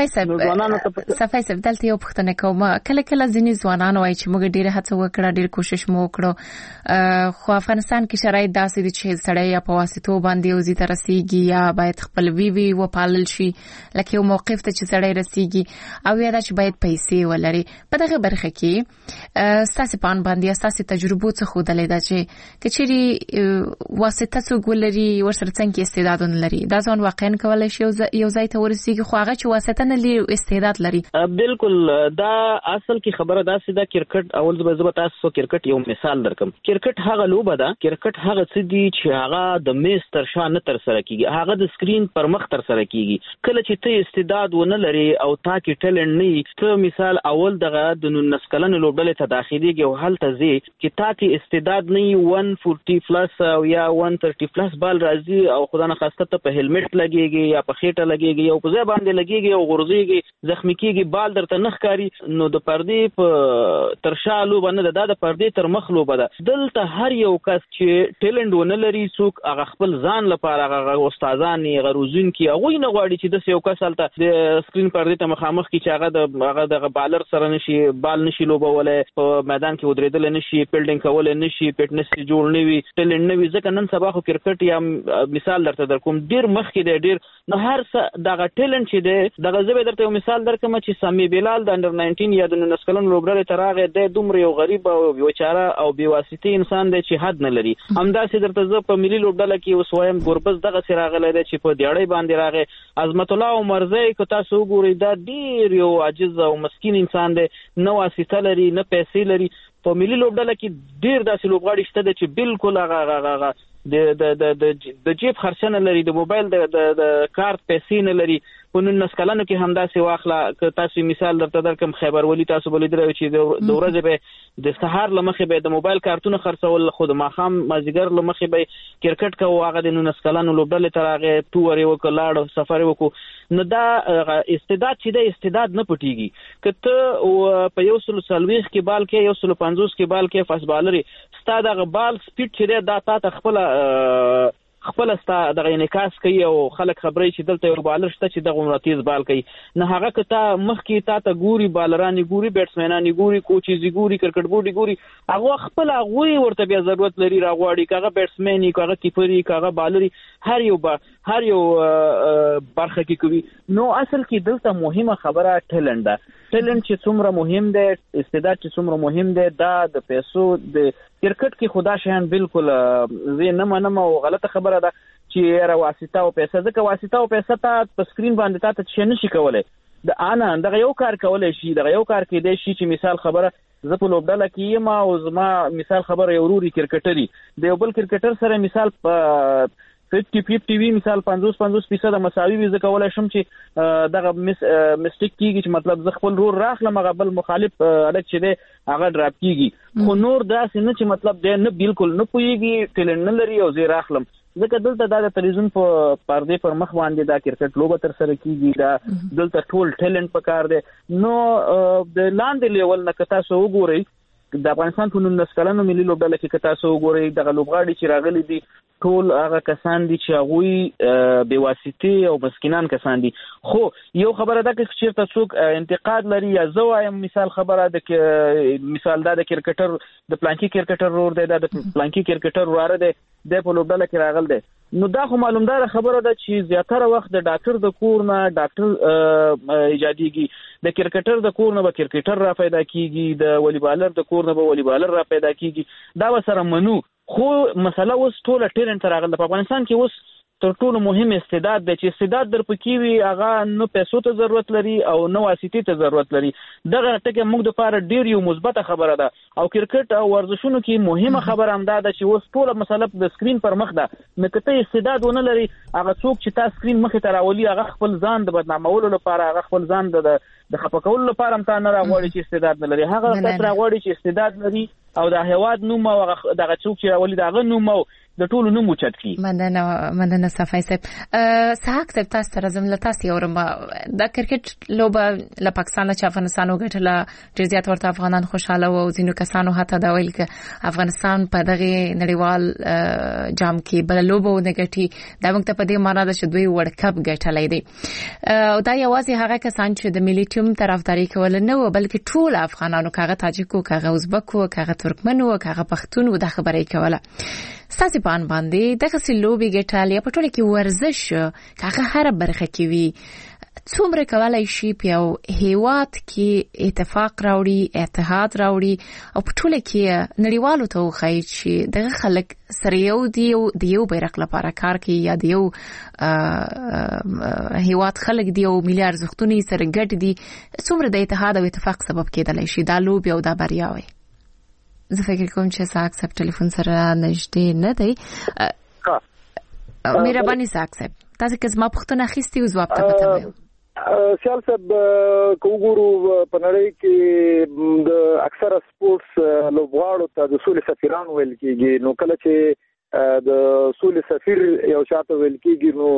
کېږي. صفای صاحب دلته یو پوښتنه کوم، کله ځینې ځوانان وایي چې موږ ډېره هڅه وکړه، ډېر کوشش مو وکړو، خو افغانستان کې شرایط داسې دي چې سړی یا په واسطو باندې یو ځای ته رسېږي یا باید خپل وی وپالل شي، لکه یو موقف ته چې سړی رسېږي، او یا دا چې باید پیسې ولري. په دغه برخه کې ستاسې په اند باندې ستاسې تجربو څه ښودلی ده چې که چیرې واسطه څوک ولري، ورسره څنګه استعدادونه لري، دا ځان واقعا کولی شي یو ځای ته ورسېږي، خو هغه چې واسطه نه لري استعداد لري. بالکل دا اصل کې خبره داسې ده. کرکټ اول زه به تاسو کرکټ یو مثال درکم. کرکټ هغه لوبه ده، کرکټ هغه څه دي چې هغه د میز تر شا نه تر سره کیږي، هغه د سکرین پر مخ تر سره کیږي. کله چې ته استعداد ونه لري او تا کې ټیلنټ نه، ته مثال اول دغه د 19 کلن لوبډلې ته داخليږي او هلته ځي چې تا کې استعداد نه 140 پلس او یا 130 پلس بال راځي او خدای نه خواسته ته په هلمټ لګيږي یا په خېټه لګيږي او په ځای باندې لګيږي او غورځيږي، زخمی کیږي، بال درته نه ښکاري. نو د پردې په تر شا لوبه نه ده، د پردې تر مخ لوبه ده. دلته هر یو کس چې ټیلنټ ونه لري، څوک هغه خپل ځان لپاره هغه استادان یې غروزونکي هغوی نه غواړي چې د یو کس هلته د سکرین پردې ته مخامخ کی چې هغه د بالر سره نشي بال نشي لوبولای، په میدان کې ودرېدل نشي، فیلډینګ کول نشي، فټنس جوړ نه وي، ټیلنټ نه وي. ځکه نن سبا خو کرکټ یا مثال درته درکوم ډیر مخکې دی، ډیر نو هر څه دغه ټیلنټ چې دی دغه زه به درته یو مثال درکم چې سامي بلال د انډر 19 یا د 19 کلن لوبډلې ته راغی، دی دومره یو غریب او بیچاره او بې واسطې انسان دی چې حد نه لري. همداسې درته زه په ملي لوبډله کې اوس وایم ګوربز دغسې راغلی دی چې په دیاړۍ باندې راغی. عظمت الله عمرزی که تاسو وګورئ دا ډیر یو عاجز او مسکین انسان دی، نه واسطه لري نه پیسې لري. په ملي لوبډله کې ډیر داسې لوبغاړي شته دي چې بالکل هغه د جیب خرچه نه لري، د موبایل د کارت پیسې نه لري. په 19 کلنو کې همداسې واخله. که تاسو مثال درته درکم، خیبر ولی تاسو به لیدلی چې د ورځې به د سهار له مخې به د موبایل کارتونه خرڅول، خو د ماښام مازدیګر له مخې به کرکټ کوو. هغه د 19 کلنو لوبډلې ته راغی، ټور یې وکړ، لاړ سفر یې وکړو. نو دا استعداد چې دی استعداد نه پټېږي. که ته په 140 کې بال کې 150 کې بال کې فاست بالر ستا دغه بال سپیډ چې دی دا تا ته خپل ستا دغه انعکاس کوي او خلک خبرې چې دلته یو بالر شته چې دغه عمره تیز بال کوي. نه هغه که تا مخکې تا ته ګوري، بالران ګوري، بیټسمینان ګوري، کوچز ګوري، کرکټ بورډ ګوري، هغه خپل هغوی ورته بیا ضرورت لري راغواړي، که هغه بیټسمین که هغه کیپر که هغه بالر هر یو برخه کې کوي. نو اصل کې دلته مهمه خبره ټیلنټ ده. ټیلنټ چې څومره مهم دی، استعداد چې څومره مهم دی، دا د پیسو د کرکټ کې خدا شیان بالکل زه نه منم او غلطه خبره ده چې را واسطه او پیسې، ځکه واسطه او پیسې ته په سکرین باندې تا ته څه نشي کولای. د انا دغه یو کار کولای شي، دغه یو کار کېدای شي چې مثال خبره زه په لوبډله کې یم او زما مثال خبره یو وروري کرکټري د یو بل کرکټر سره مثال په 50-50 وی، مثال 50-50% مساوي وي، زه کولای شم چې دغه مسټیک کیږي چې مطلب زه خپل رور راخلم، هغه بل مخالف الګ چې دی هغه ډراپ کیږي. خو نور داسې نه چې مطلب دی نه بالکل نه پوهېږي، ټیلنټ نه لري او زه راخلم. ځکه دلته دا د تلویزیون په پردې پر مخ باندې دا کرکټ لوبه تر سره کیږي، دا دلته ټول ټیلنټ پکار دی. نو د لاندې لیول نه که تاسو وګورئ، د افغانستان په 19 کلنو ملي لوبډله کې که تاسو وګورئ دغه لوبغاړي چې راغلي دي ټول هغه کسان دي چې هغوی بې واسطې او مسکینان کسان دي. خو یو خبره ده چې چېرته څوک انتقاد لري یا زه وایم مثال خبره مثال دا د کرکټر د پلانکي کرکټر ورور دی دا د پلانکي کرکټر وراره دی د په لوبډله کې راغل دی نو دا خو معلومدار خبره ده چې زیاتره وخت د ډاکټر د کور نه ډاکټر ایجاديږي د کرکټر د کور نه به کرکټر را پیدا کیږي د والیبالر د کور نه به والیبالر را پیدا کیږي دا وسره منو. خو مسله اوس ټوله ټیلنټ راغله په افغانستان کې اوس تر ټولو مهم استعداد دی چې استعداد در پکې وي هغه نو پیسو ته ضرورت لري او نو واسطې ته ضرورت لري. دغه ټکي موږ د لپاره ډیر یو مثبت خبره ده او کرکټ او ورزشونو کې مهمه خبره هم ده چې اوس ټوله مسله د سکرین پر مخ ده نو کته استعداد ونه لري هغه څوک چې تا سکرین مخې ته راولي هغه خپل ځان د بدنامولو لپاره هغه خپل ځان د خپکولو لپاره هم تا نه راغواړي چې استعداد نه لري هغه تاسو راغواړي چې استعداد لري او د هیواد نوم او دغه څوک چې راولي دغه نوم او د ټولو نوم اوچت کی. مننه صفای صاحب. ساحق صاحب تاسو سره زموږ تاسو اورم د کرکټ لوبه له پاکستان له افغانستان وګټله ډیر زیات ورته افغانان خوشاله او ځینو کسانو حتی دا ویل چې افغانستان په دغه نړیوال جام کې بل لوبه ونګټي دا موږ ته په دې معنی ده چې دوی ورلد کپ ګټلای دي او دا یوازې هغه کسان چې د ملي ټیم طرفداري کول نه و بلکې ټول افغانانو کاغه تاجکو کاغه ازبکو کاغه ترکمنو کاغه پښتون و د خبرې کوله. ستاسو په ان باندې دغه سلوبي ګټل یا په ټوله کې ورزش کاغه هر برخه کې وي څومره کولای شي په هیواد کې اتفاق راوړي اتحاد راوړي او په ټوله کې نړیوالو ته وخی چې دغه خلک سره یو دیو بیرغ لپاره کار کوي یا دیو هیواد خلک دیو ملي ارزښتونه سره ګډ دي څومره د اتحاد او اتفاق سبب کېدلی شي دا لوبي او دا بریاوي. زه فکر کوم چې ساحق صاحب ټلیفون سره نږدې نه دی. مهرباني ساحق صاحب تاسو که زما پوښتنه اخیستې او ځواب ته پته سیال صاحب کوګورو په نړۍ کې د اکثره سپورتس لوبغاړو ته د سولې سفیران ویل کېږي نو کله چې د سولې سفیر یو چاته ویل کېږي نو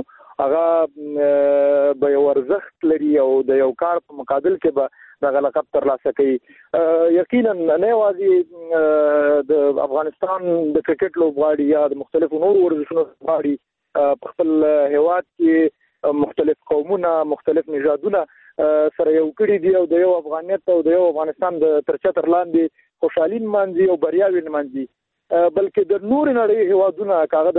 هغه به یو ارزښت لري او د یو کار په مقابل کې به دغه لقب ترلاسه کوي. یقینا نه یوازې د افغانستان د کرکټ لوبغاړي یا د مختلفو نورو ورزشونو لوبغاړي په خپل هیواد کې مختلف قومونه مختلف نژادونه سره یو کړي دي او د یو افغانیت او د یو افغانستان د ترچتر لاندې خوشحالي مانځي او بریاوي مانځي بلکې د نور نړۍ هیوادونه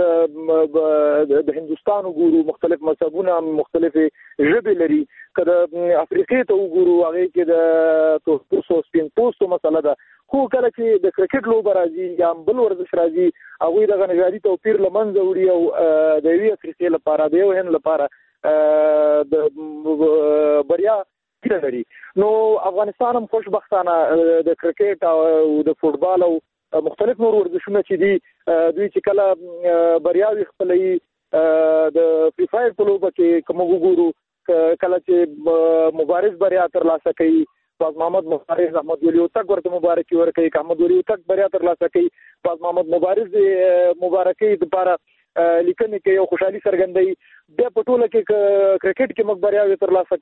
کاغه د هندستان وګورو مختلف مذهبونه مختلف ژبې لري کله افریقې ته وګورو هغه کې د توسو سپین پوسټو مسله ده خو کله چې د کرکټ لوبه راځي یا بل ورزش راځي هغه د غنجاري توپیر لمنځه وړي او د وی افریقې لپاره د یو هند لپاره د بریا لري. نو افغانستان هم خوشبختانه د کرکټ او د فوټبال او مختلف نور ورزشونه چې دي دوی چې کله بریاوي خپلې د فری فایر په لوبه کې کوم وګورو کله چې مبارز بریا ترلاسه کوي باز محمد مبارز احمد ولی اوتک ورته مبارکي ورکوي احمد ولی اوتک بریا ترلاسه کوي باز محمد مبارز مبارکي لپاره لیکنه کې یو خوشحالي څرګندوي د پټوله کې کرکټ کې مخبرياوي ترلاسه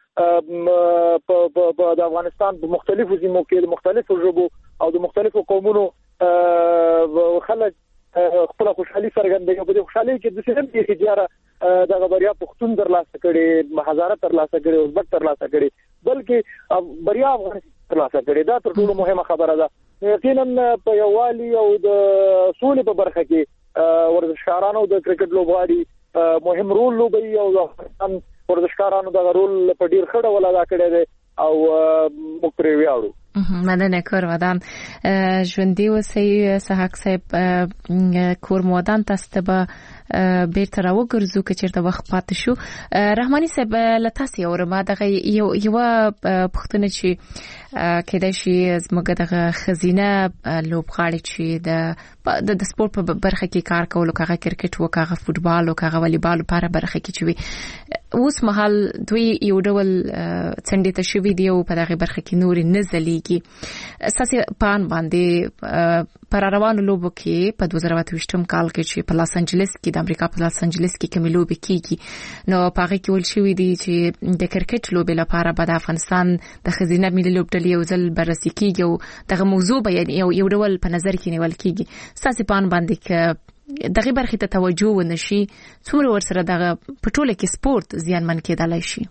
کوو په د افغانستان په مختلفو سیمو کې د مختلفو ژبو او د مختلفو قومونو خلک خپل خوشحالي څرګندوي په دې خوشحالي کې د سیمې کې اختیار د غبریا پښتون ترلاسه کړي هزاره ترلاسه کړي ازبک ترلاسه کړي بلکې بریا افغانستان ترلاسه کړي دا تر ټولو مهمه خبره ده. یقینا په یووالي او د سولې په برخه کې ورزشکارانو د کرکټ لوبغاړي مهم رول لوبي او افغانستان ورزشکارانو د رول په ډیر ښه ډول ادا کړی دی او موږ پرې ویاړو. مننه کور ودان ژوندۍ اوسئ ساحق صاحب کور مودان تاسو ته بیرته راوګرځو که چیرته وخت پاتې شو. رحماني صاحب لتاسې اورم دغه یو پښتنه چې کېدای شي زموږ دغه خزینه لوبغاړي چې د سپورت په برخه کې کار کول او کاغه کرکټ او کاغه فوتبال او کاغه والیبال لپاره برخه کې چوي اوس مهال دوی یو ډول څنډه ته شوي دی او په دغه برخه کې نور نه ځلیږي. اساسي پان باندې پر روانو لوبو کې په 2023 کال کې چې په لاس انجلس کې د د امریکا په لاس انجلس کې کومې لوبې کیږي نو پاره کې ول شوې دي چې د کرکټ لوبې لپاره په افغانستان د خزینه ملي لوبډلې یو ځل بررسي کیږي او دغه موضوع به یو ډول په نظر کې نیول کیږي ساسي پان باندې ک دغه برخه ته توجه ونشي څومره ورسره دغه پټوله کې سپورت زیانمن کېدلای شي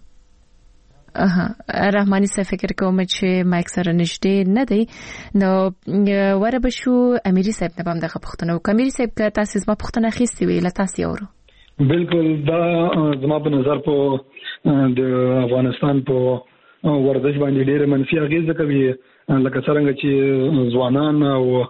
رحماني صاحب فکر کوم چې مایک سره نشته نه دی نو وربه شو اميري صاحب نه باندې غوښتنه او اميري صاحب که تاسو زما پوښتنه خېستې وی له تاسو اورو بالکل دا زما په نظر په د افغانستان په ورزش باندې ډېر منفي اغیزه کوي لکه څنګه چې ځوانان او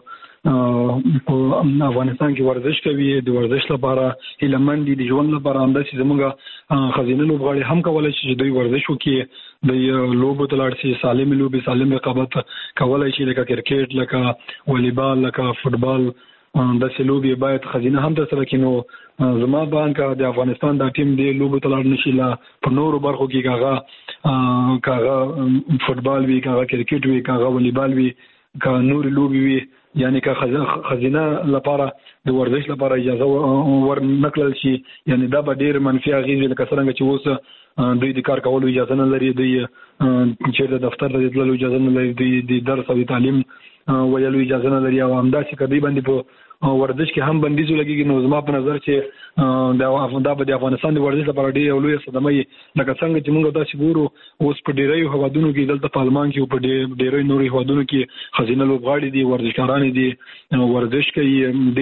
په افغانستان کې ورزش کوي د ورزش لپاره هیلمن دي د ژوند لپاره انداسې زموږه خزینه لوبغاړي هم کولای شي چې دوی ورزش وکړي د لوبو تلار شي سالم لوبي سالم رقابت کولای شي لکه کرکټ لکه والیبال لکه فوتبال د سلوبي باید خزینه هم تر سره کینو زما باندې د افغانستان د ټیم دی لوبو تلار نشي لا په نورو برخو کې کاغه فوتبال وی کاغه کرکټ وی کاغه والیبال وی کا نور لوبي وی یعنی که خزینه لپاره د ورزش لپاره اجازه ورنکړل شي یعنی دا به ډېر منفي اغیز لکه څنګه چې اوس دوی د کار کولو اجازه نه لري دوی چې د دفتر ته تللو اجازه نه لري دوی د درس او تعلیم ویلو اجازه نه لري او همداسې کدی باندې په ورزش کې هم بندیز لګیږي نو زما په نظر چې د افغانستان د ورزش لپاره ډېر لوی صدمه لکه څنګه چې موږ تاسو ګورو اوس په ډېرې هوادونو کې دلته په آلمان کې په ډېرې نوري هوادونو کې خزینه لوبغاړي دي ورزشکاران دي ورزش کوي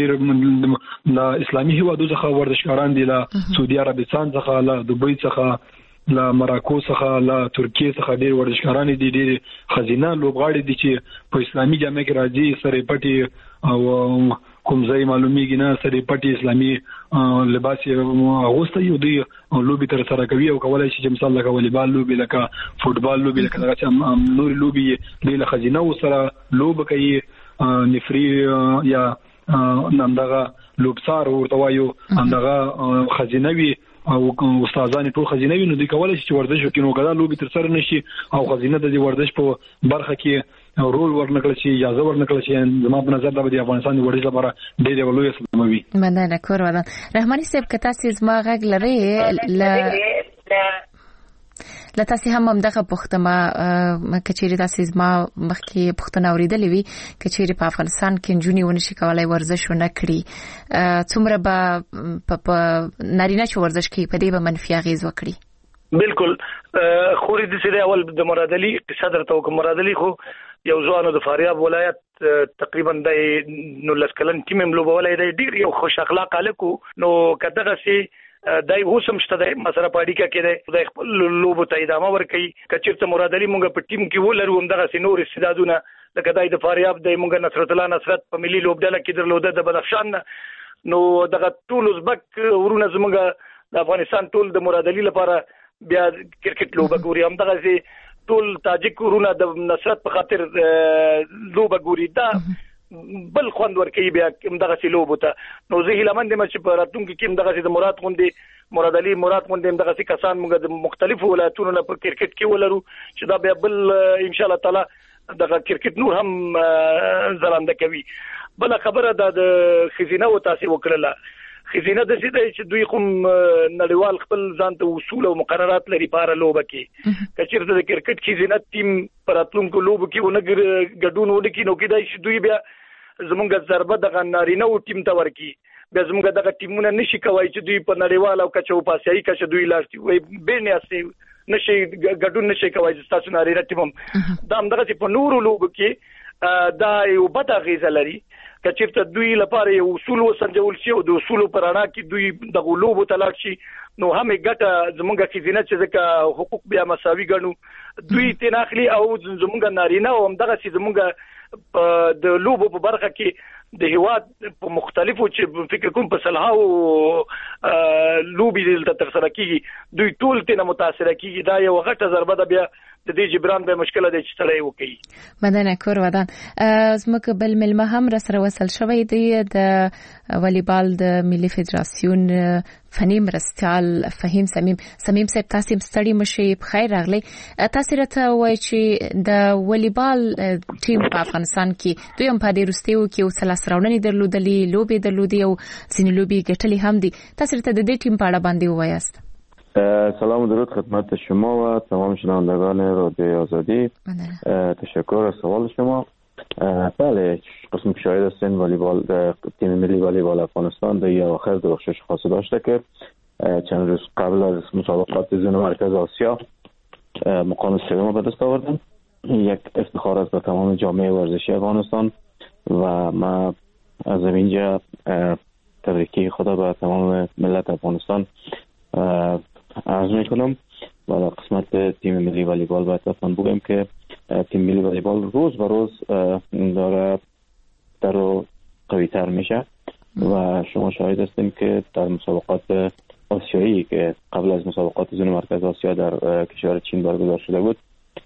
ډېر د اسلامي هوادو څخه ورزشکاران دي له سعودي عربستان څخه له دوبۍ څخه له مراکو څخه له ترکیه څخه ډېر ورزشکاران دي ډېر خزینه لوبغاړي دي چې په اسلامي جامع کې راځي سره پټي او کوم ځای معلومیږي نه سره پټي اسلامي لباس اغوسته یو دی لوبي تر سره کوي او کولای شي چې مثال لکه والیبال لوبي لکه فوتبال لوبي لکه دغه نور لوبي د خزینه سره لوب کوي نفري یا نندغه لوبسار ورته وایو اندغه خزینوي او استادان ټول خزینوي نو د کولای شي چې ورزش وکړي نو کدا لوبي تر سره نشي او خزینه د ورزش په برخه کې رول ورنکړل شي اجازه ورنکړل شي زما په نظر د افغانستان د ورزش لپاره ډېر لوی صدمه وي مننه کور ودان رحماني صاحب که تاسو زما غږ لري لتاسې هم دغه پښتمه کچېری تاسو زما مخکې پښتنه اوریدلې وي کچېری په افغانستان کې جونی ونشي کولای ورزش ونه کړي څومره به په نارینه چې ورزش کوي په دې به منفي اغیز وکړي بالکل خوري د سره اول د مراد علي صدر توکم مراد علي خو یو ځوانو د فاریاب ولایت تقریبا د نو لسکلن ټیم ملوبولای دی ډیر یو خوش اخلاق الکو نو کداغه سي دای اوسم شته د مسره پاډیکا کې د خپل لوبو ته ادامه ورکړي کچېرته مراد علي مونږ په ټیم کې ولرو هم دغه سينور استعدادونه لکه دای د فاریاب د مونږ نصرت الله نصرت په ملي لوبډله کې درلوده د بدخشان نو دغه ټول ازبک ورونه زمونږ د افغانستان ټول د مراد علي لپاره بیا کرکټ لوبه ګوري هم دغه سي ټول تاجک ورونه د نصرت په خاطر لوبه ګوري دا بل خوند ورکوي بیا دغه سي لوبه ته نو زه هیلمن دم چې په راتونکو کې دغه سي د مراد علي مراد غوندې دغه سي کسان موږ د مختلفو ولایتونو نه په کرکټ کې ولرو چې دا بیا بل ان شاء الله تعالی دغه کرکټ نور هم زرانده کوي بل خبره د خزینه او تاسو وکړه خزینه د دې چې دوی کوم نړیوال خپل ځان ته اصول او مقررات لري په اړه لوبه کې کچېرته د کرکټ خزینه ټیم پراتلونکو لوبه کې ونګر ګډون ودکې نو کې دای شي دوی بیا زمونږ ضربه د نارینه او ټیم ته ورکی بیا زمونږ دغه ټیمونه نشي کوي چې دوی په نړیوال او کچو پاسي کچ دوی لاشتي وي به نه اسي نشي ګډون نشي کوي چې تاسو نارینه ټیم دا هم دغه په نورو لوبه کې دا یو بد اغیزه لري کچېرته دوی لپاره یو اصول وسنجول شي او د اصول پر اړه کې دوی د غلوب تلاک شي نو هم ګټه زمونږه خزینه چې ځکه حقوق بیا مساوي ګڼو دوی تناخلي او زمونږه نارینه او دغه سي زمونږه د لوبو په برخه کې د هواد په مختلفو چې فکر کوم په صلاحو لوبي دلته تر سره کیږي دوی ټول تنه متاثر کیږي دا یو غټه ضربه ده بیا د دې جبران به مشکل دی چې سړی وکړي. مننه کور ودان. زموږ بل ملما هم را سره وصل شوی دی د والیبال د ملي فدراسیون فنی مرستیال فهیم سمیم صاحب، تاسو ستړي مشي بخیر راغلی. تاسو راته وایي چې د والیبال ټیم په افغانستان کې دوی هم په دې وروستیو کې او ثلاث راوندنې درلودلې، لوبې درلودې او ځینې لوبې ګټلې هم دي. تاسو راته د دې ټیم په اړه باندې ووایاست. سلام و درود خدمت شما و تمام شنوندگان رادیوی آزادی. تشکر از سوال شما. بله، قسم که شاهد هستین والیبال تیم ملی والیبال افغانستان در اواخر درخشش خاصی داشته که چند روز قبل از مسابقات زون مرکز آسیا مقام سوم به دست آوردن. یک افتخار است به تمام جامعه ورزشی افغانستان و ما از اینجا تبریکی خدا به تمام ملت افغانستان عرض میکنم. و در قسمت تیم ملی والیبال باید اصلا بگم که تیم ملی والیبال روز به روز داره قوی تر میشه و شما شاهد هستیم که در مسابقات آسیایی که قبل از مسابقات زون مرکز آسیا در کشور چین برگزار شده بود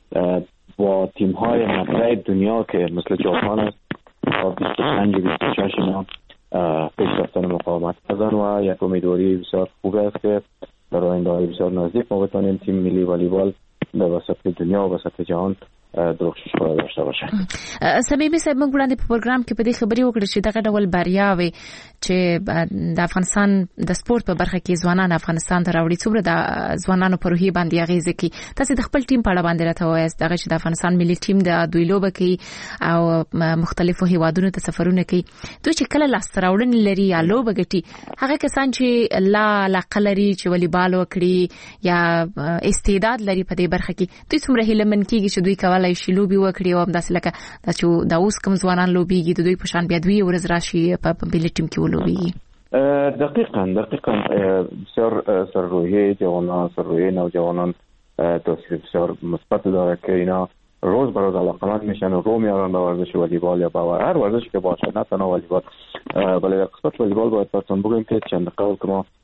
با تیم های مطرح دنیا که مثل ژاپن است با 25 و 26 اینا پیش رفتن مقاومت کردن و یک امیدواری بسیار خوب است که در آینده بسیار نزدیک ما بتانیم تیم ملی والیبال در وسط دنیا و وسط جهان درخشش داشته باشه. سمیمی صاحب، موږ وړاندې په پروګرام کې په دې خبرې وکړې چې دغه ډول بریاوې چې د افغانستان د سپورت په برخه کې ځوانان افغانستان ته راوړي څومره د ځوانانو په روحیه باندې اغیزه کوي. تاسو د خپل ټیم په اړه باندې راته وایاست دغه چې د افغانستان ملي ټیم د دوی لوبه کوي او مختلفو هیوادونو ته سفرونه کوي. دوی چې کله لاسته راوړنې لري یا لوبه ګټي، هغه کسان چې لا علاقه لري چې والیبال وکړي یا استعداد لري په دې برخه کې، دوی څومره هیلهمن کیږي چې دوی کولای شي لوبي وکړي او همداسې لکه چې دا اوس کوم ځوانان لوبيږي د دوی په شان بیا دوی ورځ راشي په ملي ټیم کې ولوبيږي. دقیقاً بسیار سررویه جوانان، سررویه نوجوانان تاثیر بسیار مثبت داره که اینا روز به روز علاقمند میشن و رو میارن به ورزش والیبال یا به هر ورزشی که باشه، نه تنها والیبال. ولی در قسمت والیبال باید براتون بگم که چند قبل که ما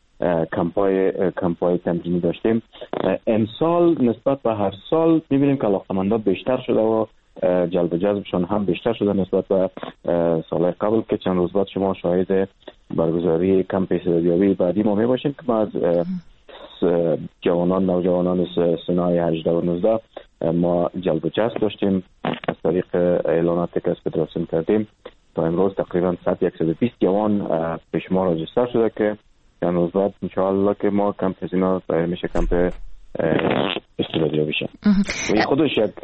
کمپای تمرینی داشتیم، امسال نسبت به هر سال میبینیم که علاقمندا بیشتر شده و جلب جذبشون هم بیشتر شده نسبت به سال قبل که چند روز بعد شما شاهد برگزاری کمپ استعدادیابی بعدی ما میباشیم که ما از نوجوانان سنای 18 و 19 ما جلب جذب داشتیم از طریق اعلاناتی که از فدراسیون کردیم. تا امروز تقریبا 120 جوان به شما راجستر شده که چند روز بعد انشاءالله که ما کمپ اینا میشه کمپ استعدادیابی شه. و خودش یک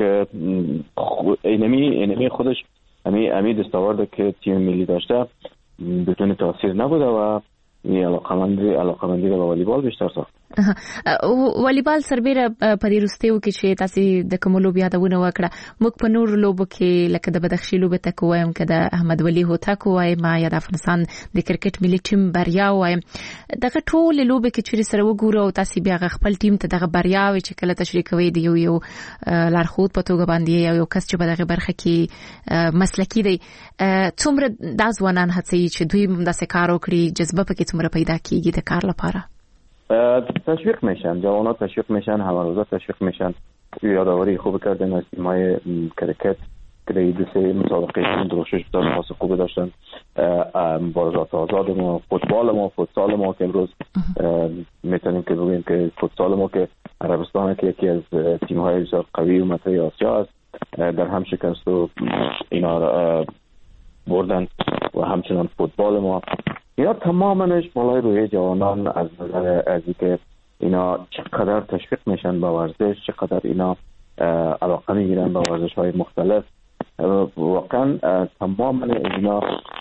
اینمی خودش امی دستاورد که تیم ملی داشته بدون تاثیر نبوده و علاقمندی به والیبال بیشتر ساخت. والیبال سربېره په دې وروستیو کې چې تاسو د کوم لوبې یادونه وکړه، موږ په نور لوبو کې لکه د بدخشي لوبې ته کوم که د احمد ولی هوتک وایم یا د افغانستان د کرکټ ملي ټیم بریا وایم، دغه ټول لوبې کې چې سره وګورو او تاسو بیا خپل ټیم ته دغه بریاوي چې کله تشریح کوي دی یو لارښود په توګه باندې یو کس چې په دغه برخه کې مسلکی دی، څومره د ځوانان هڅي چې دوی داسې کار وکړي، جذبه پکې څومره پیدا کیږي د کار لپاره؟ تشویق میشن، جوانات تشویق میشن، همروزا تشویق میشن. یادآوری خوب کردن از تیم‌های کرکت که دو سه مسابقه درخشش بسیار خاص خوب داشتن. مبارزات آزاد ما، فوتسال ما که امروز میتونیم که بگیم که فوتسال ما که عربستان که یکی از تیم‌های بسیار قوی و مطرح آسیا است در هم شکست و اینا بردن و همچنان فوتبال ما، اینا تمامش بالای روی جوانان از نظر از اینکه اینا چقدر تشویق میشن به ورزش، چقدر اینا علاقه میگیرن به ورزش‌های مختلف. واقعا تمام اینا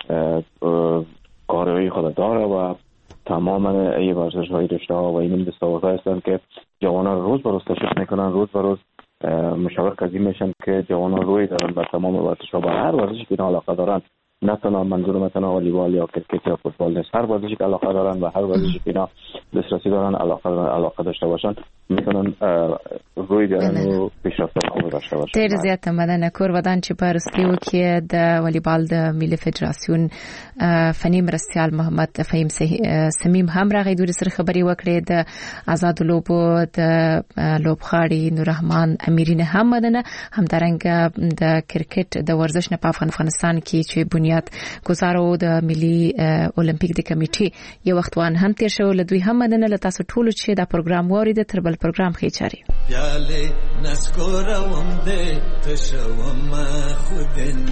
کارایی خود داره و تمام این ورزش‌های رشته‌ها و این دستاوردها هستن که جوانان روز به روز تشویق میکنن، روز به روز مشوق قضیه میشن که جوانان روی دارن به تمام ورزش‌ها و هر ورزشی که اینا علاقه دارن نه تنها منظور مثلا والیبال یا کرکت یا فوتبال نیست، هر ورزشی که علاقه دارن و هر ورزشی که اینا دسترسی دارن علاقه داشته باشن میتونن روی بیارن و پیشرفت خوب داشته باشن. ډېر زیات مننه. کور ودان چې په رسلیو کې د والیبال د ملي فدراسیون فني مرستيال محمد فهیم سمیم هم راغی دوی سره خبري وکړې د آزاد لوبو د لوبغاړي نور رحمان امیرین هم مننه. همدارنګه د کرکټ د ورزش نه په افغانستان کې چې بنیاد گزارو د ملي اولمپیک د کمیټې یو وختوان هم تیر شو. لدوی هم مننه له تاسو ټولو چې دا پروګرام وورید. تر بل پروګرام خېچاري پیاله نسکوروم دې تشوم خودن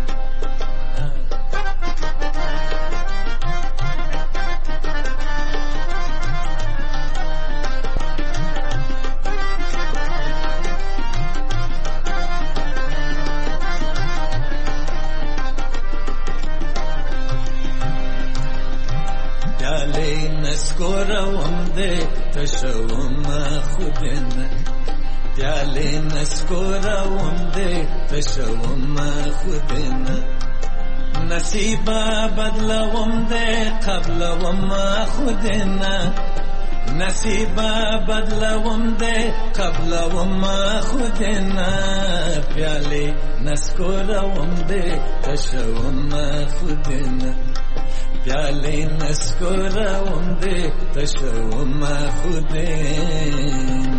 نسکوروم دې تشوم خودن پیاله نسکوروم دې تشوم خودن نصیب بدلوم دې قبلوم خودن نصیب بدلوم دې قبلوم خودن پیاله نسکوروم دې تشوم خودن پیاله نسکوروم دې تشوم خودن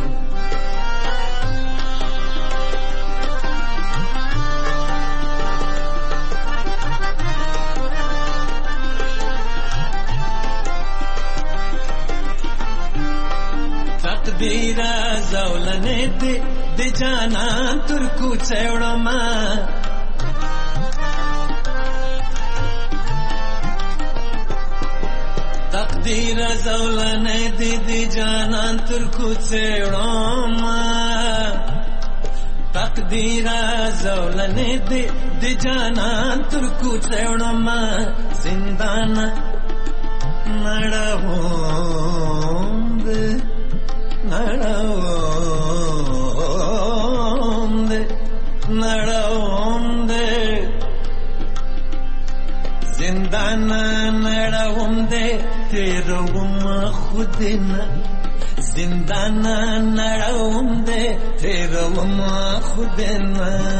تقدیر زولنه دې جانان تر کوڅه وړم تقدیر زولنه دې جانان تر کوڅه وړم تقدیر زولنه دې جانان تر کوڅه وړم زندان نړوم دې زندان نړوم دې تیروم خودن زندان نړوم دې تیروم خودن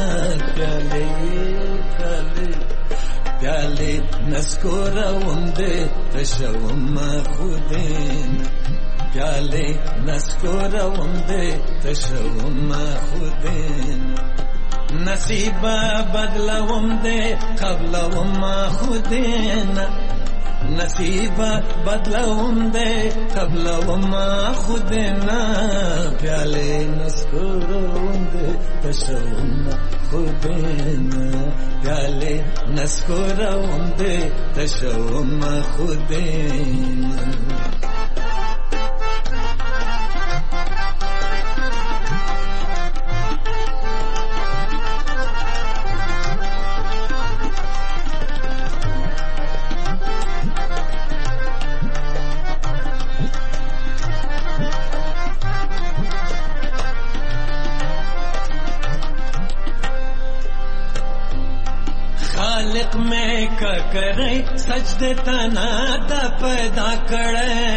پیاله نسکوروم دې تشوم خودن پیاله نسکوروم دې تشوم خودن نصیب بدلوم دې قبلوم خودن نصیب بدلوم دې قبلوم خودن پیاله نسکوروم دې تشوم خودن پیاله نسکوروم دې تشوم خودن خالق میں کرے سجدے تنا تا پیدا کرے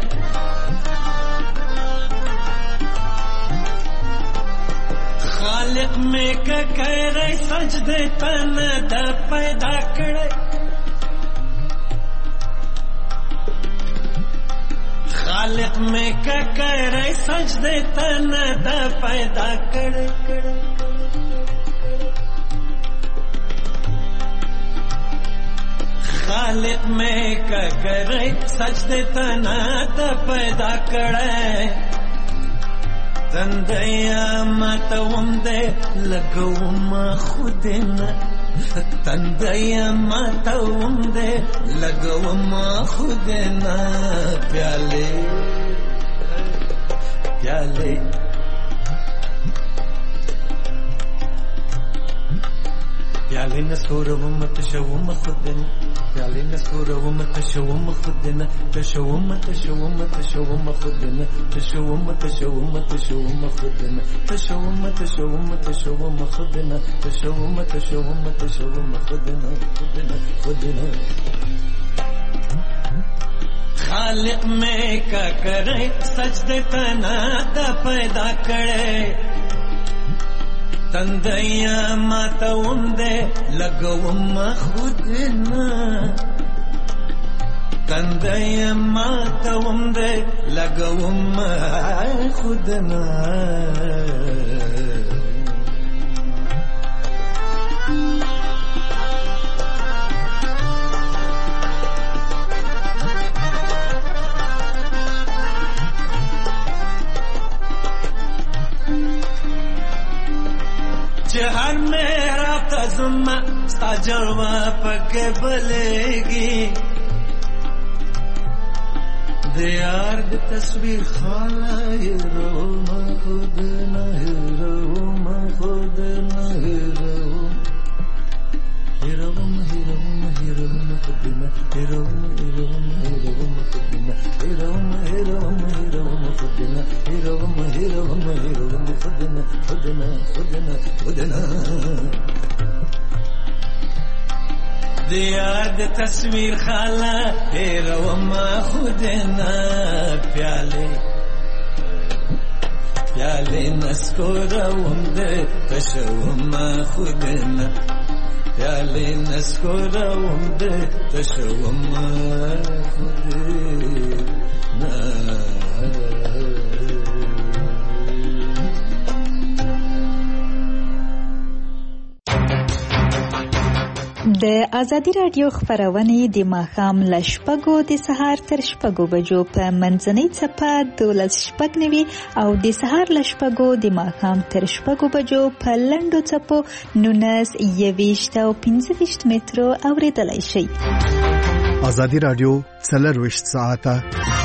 خالق میں کرے سجدے تنا تا پیدا کرے خالق میں کرے سجدے تنا تا پیدا کرے خالق میں کرے سجدے تنا تا پیدا کرے تندیا ماتوم دے لگوم خودن تندیا ماتوم دے لگوم خودن پیالے پیالے پیالې نسکوروم تشوم خودنه پیالې نسکوروم تشوم خودنه تشوم تشوم تشوم خودنه تشوم تشوم تشوم خودنه تشوم تشوم تشوم خودنه تشوم تشوم تشوم خودنه خودنه خالق میں کا کرے سجدے تنا دا پیدا کرے تندیا ماتوم دے لگوم خودنا تندیا ماتوم دے لگوم خودنا जहर मेरा तजुमा सा जलवा पके बलेगी दियार दी तस्वीर खाला हिरोमा खुद न हिरोमा खुद न हिरोम हिरोम हिरोम खुद न हिरोम हिरोम हिरोम खुद न हिरोम हिरोम हिरोम खुद न हिरोम हिरोम हिरोम खुद न खुद न खुद न खुद न दियार दी तस्वीर खाला हिरोम खुद न प्याले प्याले नस्कोरम दे तशवम खुद न प्याले नस्कोरम दे तशवम खुद न د ازادي رادیو خبرونه د ماښام له شپږو د سهار تر شپږو بجو په منځنۍ څپه 12:09 او د سهار له شپږو د ماښام تر شپږو بجو په لنډو څپو 19:20 او 15 مترو اوریدلای شئ. ازادي رادیو 24 ساعته